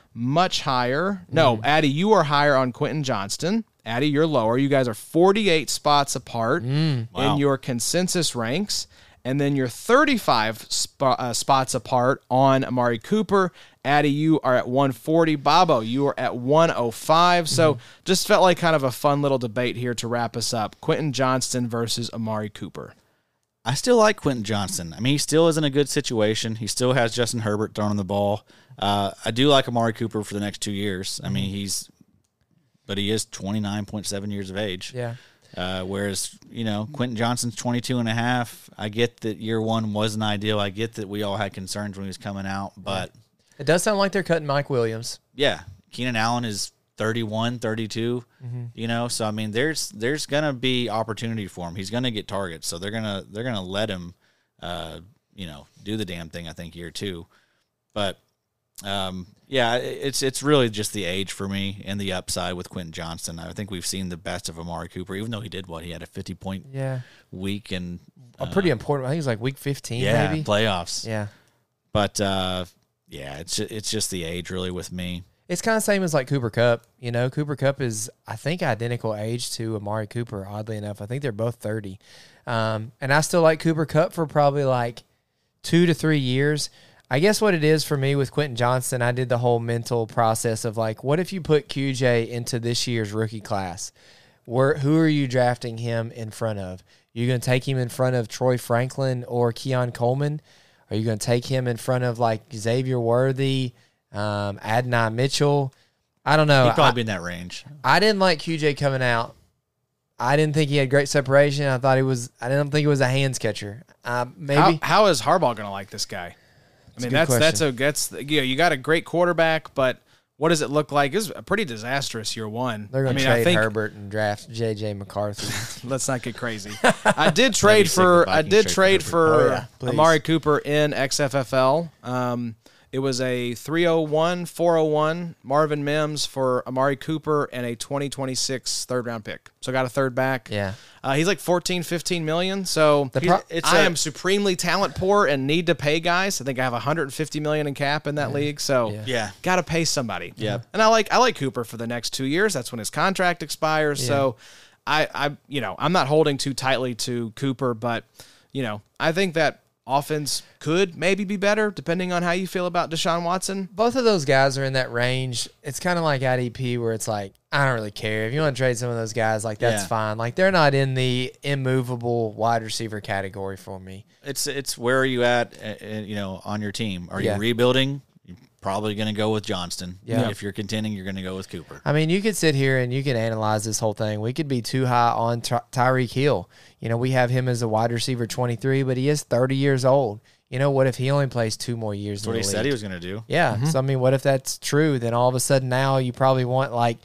much higher. No, Addy, you are higher on Quentin Johnston. Addy, you're lower. You guys are 48 spots apart in your consensus ranks. And then you're 35 spots apart on Amari Cooper. Addy, you are at 140. Bobo, you are at 105. So just felt like kind of a fun little debate here to wrap us up. Quentin Johnston versus Amari Cooper. I still like Quentin Johnston. I mean, he still is in a good situation. He still has Justin Herbert throwing the ball. I do like Amari Cooper for the next 2 years. I mean, he is 29.7 years of age. Yeah. Whereas, Quentin Johnston's 22 and a half. I get that year one wasn't ideal. I get that we all had concerns when he was coming out, but it does sound like they're cutting Mike Williams. Yeah. Keenan Allen is 31, 32, so I mean, there's going to be opportunity for him. He's going to get targets. So they're going to let him, do the damn thing, I think, year two. But, it's really just the age for me and the upside with Quentin Johnston. I think we've seen the best of Amari Cooper, even though he had a 50-point week and a pretty important. I think it was like week 15, maybe playoffs. Yeah, but it's just the age really with me. It's kind of same as like Cooper Kupp. Cooper Kupp is, I think, identical age to Amari Cooper. Oddly enough, I think they're both 30, and I still like Cooper Kupp for probably like 2 to 3 years. I guess what it is for me with Quentin Johnston, I did the whole mental process of like, what if you put QJ into this year's rookie class? Who are you drafting him in front of? Are you going to take him in front of Troy Franklin or Keon Coleman? Are you going to take him in front of like Xavier Worthy, Adonai Mitchell? I don't know. He'd probably be in that range. I didn't like QJ coming out. I didn't think he had great separation. I didn't think it was a hands catcher. Maybe. How is Harbaugh going to like this guy? I mean, you got a great quarterback, but what does it look like? It's a pretty disastrous year one. They're going to trade Herbert and draft J.J. McCarthy. Let's not get crazy. I did trade for Amari Cooper in XFFL. It was a 301, 401 Marvin Mims for Amari Cooper and a 2026 third-round pick. So I got a third back. Yeah. He's like 14, 15 million. So I am supremely talent poor and need to pay guys. I think I have 150 million in cap in that league. So got to pay somebody. Yeah. And I like Cooper for the next 2 years. That's when his contract expires. Yeah. So I'm not holding too tightly to Cooper, but I think that offense could maybe be better depending on how you feel about Deshaun Watson. Both of those guys are in that range. It's kind of like IDP where it's like, I don't really care. If you want to trade some of those guys, like that's fine. Like they're not in the immovable wide receiver category for me. It's where are you at, on your team? Are you rebuilding? You're probably going to go with Johnston. Yeah. If you're contending, you're going to go with Cooper. I mean, you could sit here and you could analyze this whole thing. We could be too high on Tyreek Hill. We have him as a wide receiver 23, but he is 30 years old. What if he only plays 2 more years? That's what he said he was going to do. Yeah. Mm-hmm. So, I mean, what if that's true? Then all of a sudden now you probably want like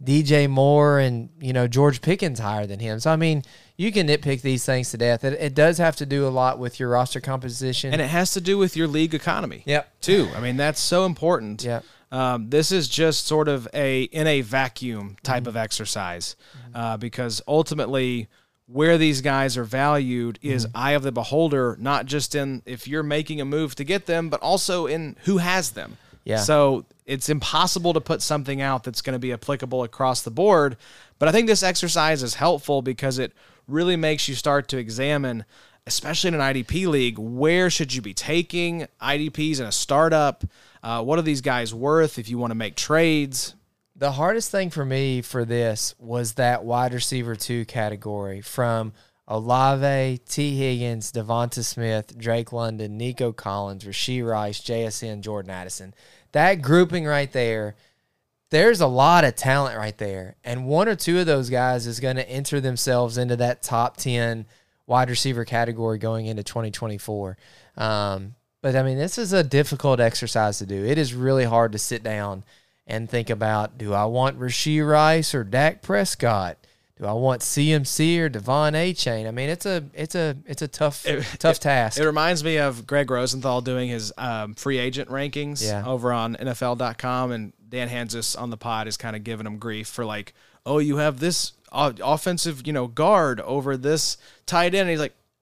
DJ Moore and, George Pickens higher than him. So, I mean, you can nitpick these things to death. It does have to do a lot with your roster composition. And it has to do with your league economy. Yep. Too. I mean, that's so important. Yep. This is just sort of in a vacuum type of exercise because ultimately where these guys are valued is eye of the beholder, not just in if you're making a move to get them, but also in who has them. Yeah. So it's impossible to put something out that's going to be applicable across the board. But I think this exercise is helpful because it really makes you start to examine, especially in an IDP league, where should you be taking IDPs in a startup? What are these guys worth if you want to make trades? The hardest thing for me for this was that wide receiver 2 category from Olave, T. Higgins, Devonta Smith, Drake London, Nico Collins, Rashee Rice, JSN, Jordan Addison. That grouping right there, there's a lot of talent right there. And 1 or 2 of those guys is going to enter themselves into that top 10 wide receiver category going into 2024. But, I mean, this is a difficult exercise to do. It is really hard to sit down and think about, do I want Rashee Rice or Dak Prescott? Do I want CMC or Devon Achane? I mean, it's a tough task. It reminds me of Greg Rosenthal doing his free agent rankings over on NFL.com, and Dan Hanzus on the pod is kind of giving him grief for like, oh, you have this offensive guard over this tight end. And he's like,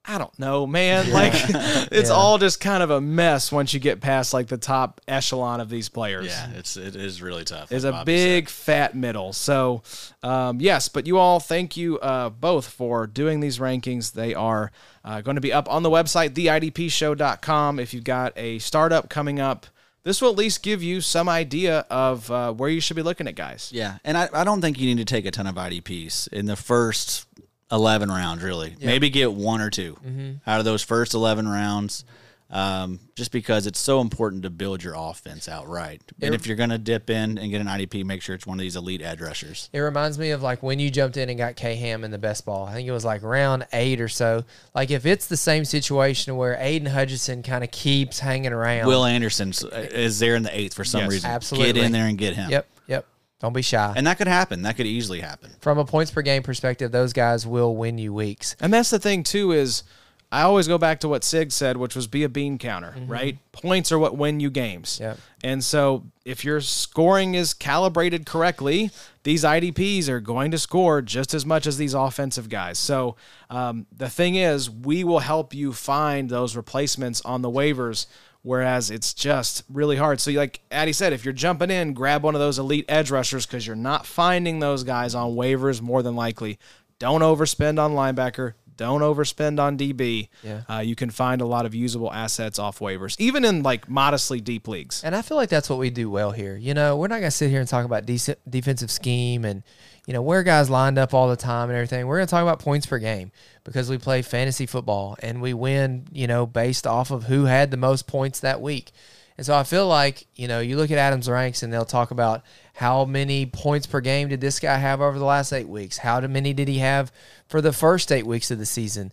I don't know, man. Like, it's all just kind of a mess once you get past like the top echelon of these players. Yeah, it is really tough. It's a big fat middle. So, yes, but you all, thank you both for doing these rankings. They are going to be up on the website, theidpshow.com. If you've got a startup coming up, this will at least give you some idea of where you should be looking at guys. Yeah, and I don't think you need to take a ton of IDPs in the first 11 rounds, really. Yep. Maybe get 1 or 2 out of those first 11 rounds, just because it's so important to build your offense out right. And if you're going to dip in and get an IDP, make sure it's one of these elite edge rushers. It reminds me of like when you jumped in and got K-Ham in the best ball. I think it was like round 8 or so. Like if it's the same situation where Aiden Hutchinson kind of keeps hanging around. Will Anderson is there in the 8th for some reason. Absolutely. Get in there and get him. Yep. Don't be shy. And that could happen. That could easily happen. From a points per game perspective, those guys will win you weeks. And that's the thing, too, is I always go back to what Sig said, which was be a bean counter, right? Points are what win you games. Yep. And so if your scoring is calibrated correctly, these IDPs are going to score just as much as these offensive guys. So the thing is, we will help you find those replacements on the waivers, whereas it's just really hard. So like Addy said, if you're jumping in, grab one of those elite edge rushers because you're not finding those guys on waivers more than likely. Don't overspend on linebacker. Don't overspend on DB. Yeah. You can find a lot of usable assets off waivers, even in like modestly deep leagues. And I feel like that's what we do well here. You know, we're not going to sit here and talk about defensive scheme and, you know, where guys lined up all the time and everything. We're going to talk about points per game because we play fantasy football and we win, you know, based off of who had the most points that week. And so I feel like, you know, you look at Adam's ranks and they'll talk about how many points per game did this guy have over the last 8 weeks? How many did he have for the first 8 weeks of the season?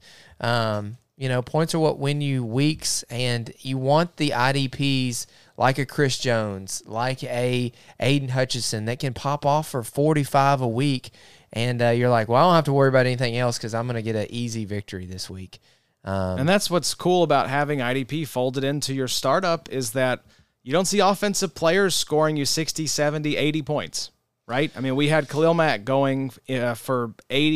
You know, points are what win you weeks, and you want the IDPs like a Chris Jones, like a Aiden Hutchinson that can pop off for 45 a week, and you're like, well, I don't have to worry about anything else because I'm going to get an easy victory this week. And that's what's cool about having IDP folded into your startup is that you don't see offensive players scoring you 60, 70, 80 points, right? I mean, we had Khalil Mack going for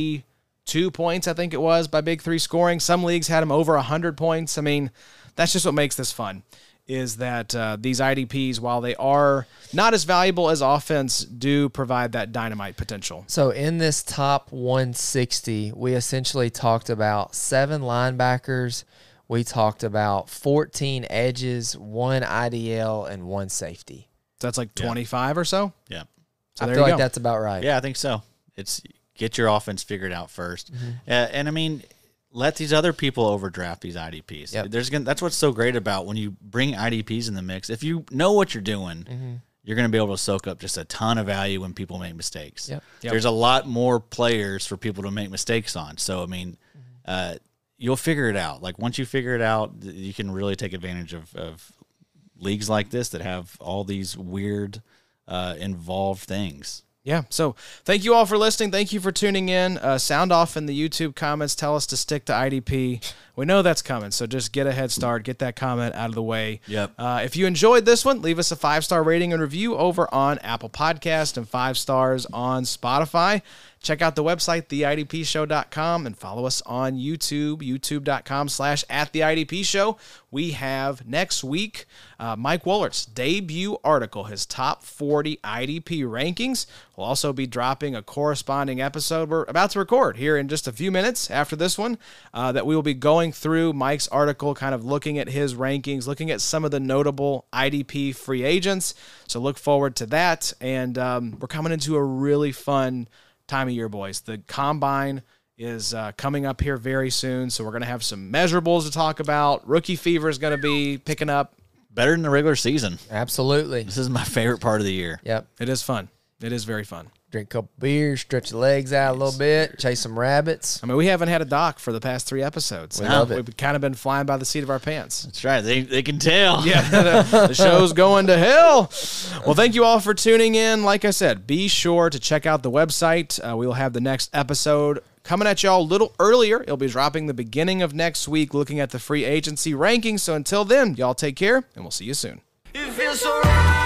82 points, I think it was, by Big Three scoring. Some leagues had him over 100 points. I mean, that's just what makes this fun, is that these IDPs, while they are not as valuable as offense, do provide that dynamite potential. So in this top 160, we essentially talked about 7 linebackers. We talked about 14 edges, 1 IDL, and 1 safety. So that's like 25 or so? Yeah. So I feel like that's about right. Yeah, I think so. It's get your offense figured out first. And I mean, let these other people overdraft these IDPs. Yep. That's what's so great about when you bring IDPs in the mix. If you know what you're doing, you're going to be able to soak up just a ton of value when people make mistakes. Yep. There's a lot more players for people to make mistakes on. So, I mean, you'll figure it out. Like once you figure it out, you can really take advantage of leagues like this that have all these weird, involved things. Yeah. So thank you all for listening. Thank you for tuning in. Sound off in the YouTube comments. Tell us to stick to IDP. We know that's coming, so just get a head start. Get that comment out of the way. Yep. If you enjoyed this one, leave us a 5-star rating and review over on Apple Podcast and 5 stars on Spotify. Check out the website, theidpshow.com, and follow us on YouTube, youtube.com/@theidpshow. We have next week Mike Wollert's debut article, his top 40 IDP rankings. We'll also be dropping a corresponding episode we're about to record here in just a few minutes after this one, that we will be going through Mike's article, kind of looking at his rankings, looking at some of the notable IDP free agents. So look forward to that. And we're coming into a really fun time of year, boys. The combine is coming up here very soon, so we're going to have some measurables to talk about. Rookie fever is going to be picking up. Better than the regular season. Absolutely. This is my favorite part of the year. Yep. It is fun. It is very fun. Drink a couple beers, stretch your legs out a little bit, chase some rabbits. I mean, we haven't had a doc for the past 3 episodes. We love it. We've kind of been flying by the seat of our pants. That's right. They can tell. Yeah, the show's going to hell. Well, thank you all for tuning in. Like I said, be sure to check out the website. We will have the next episode coming at y'all a little earlier. It'll be dropping the beginning of next week, looking at the free agency rankings. So until then, y'all take care, and we'll see you soon. It feels so right.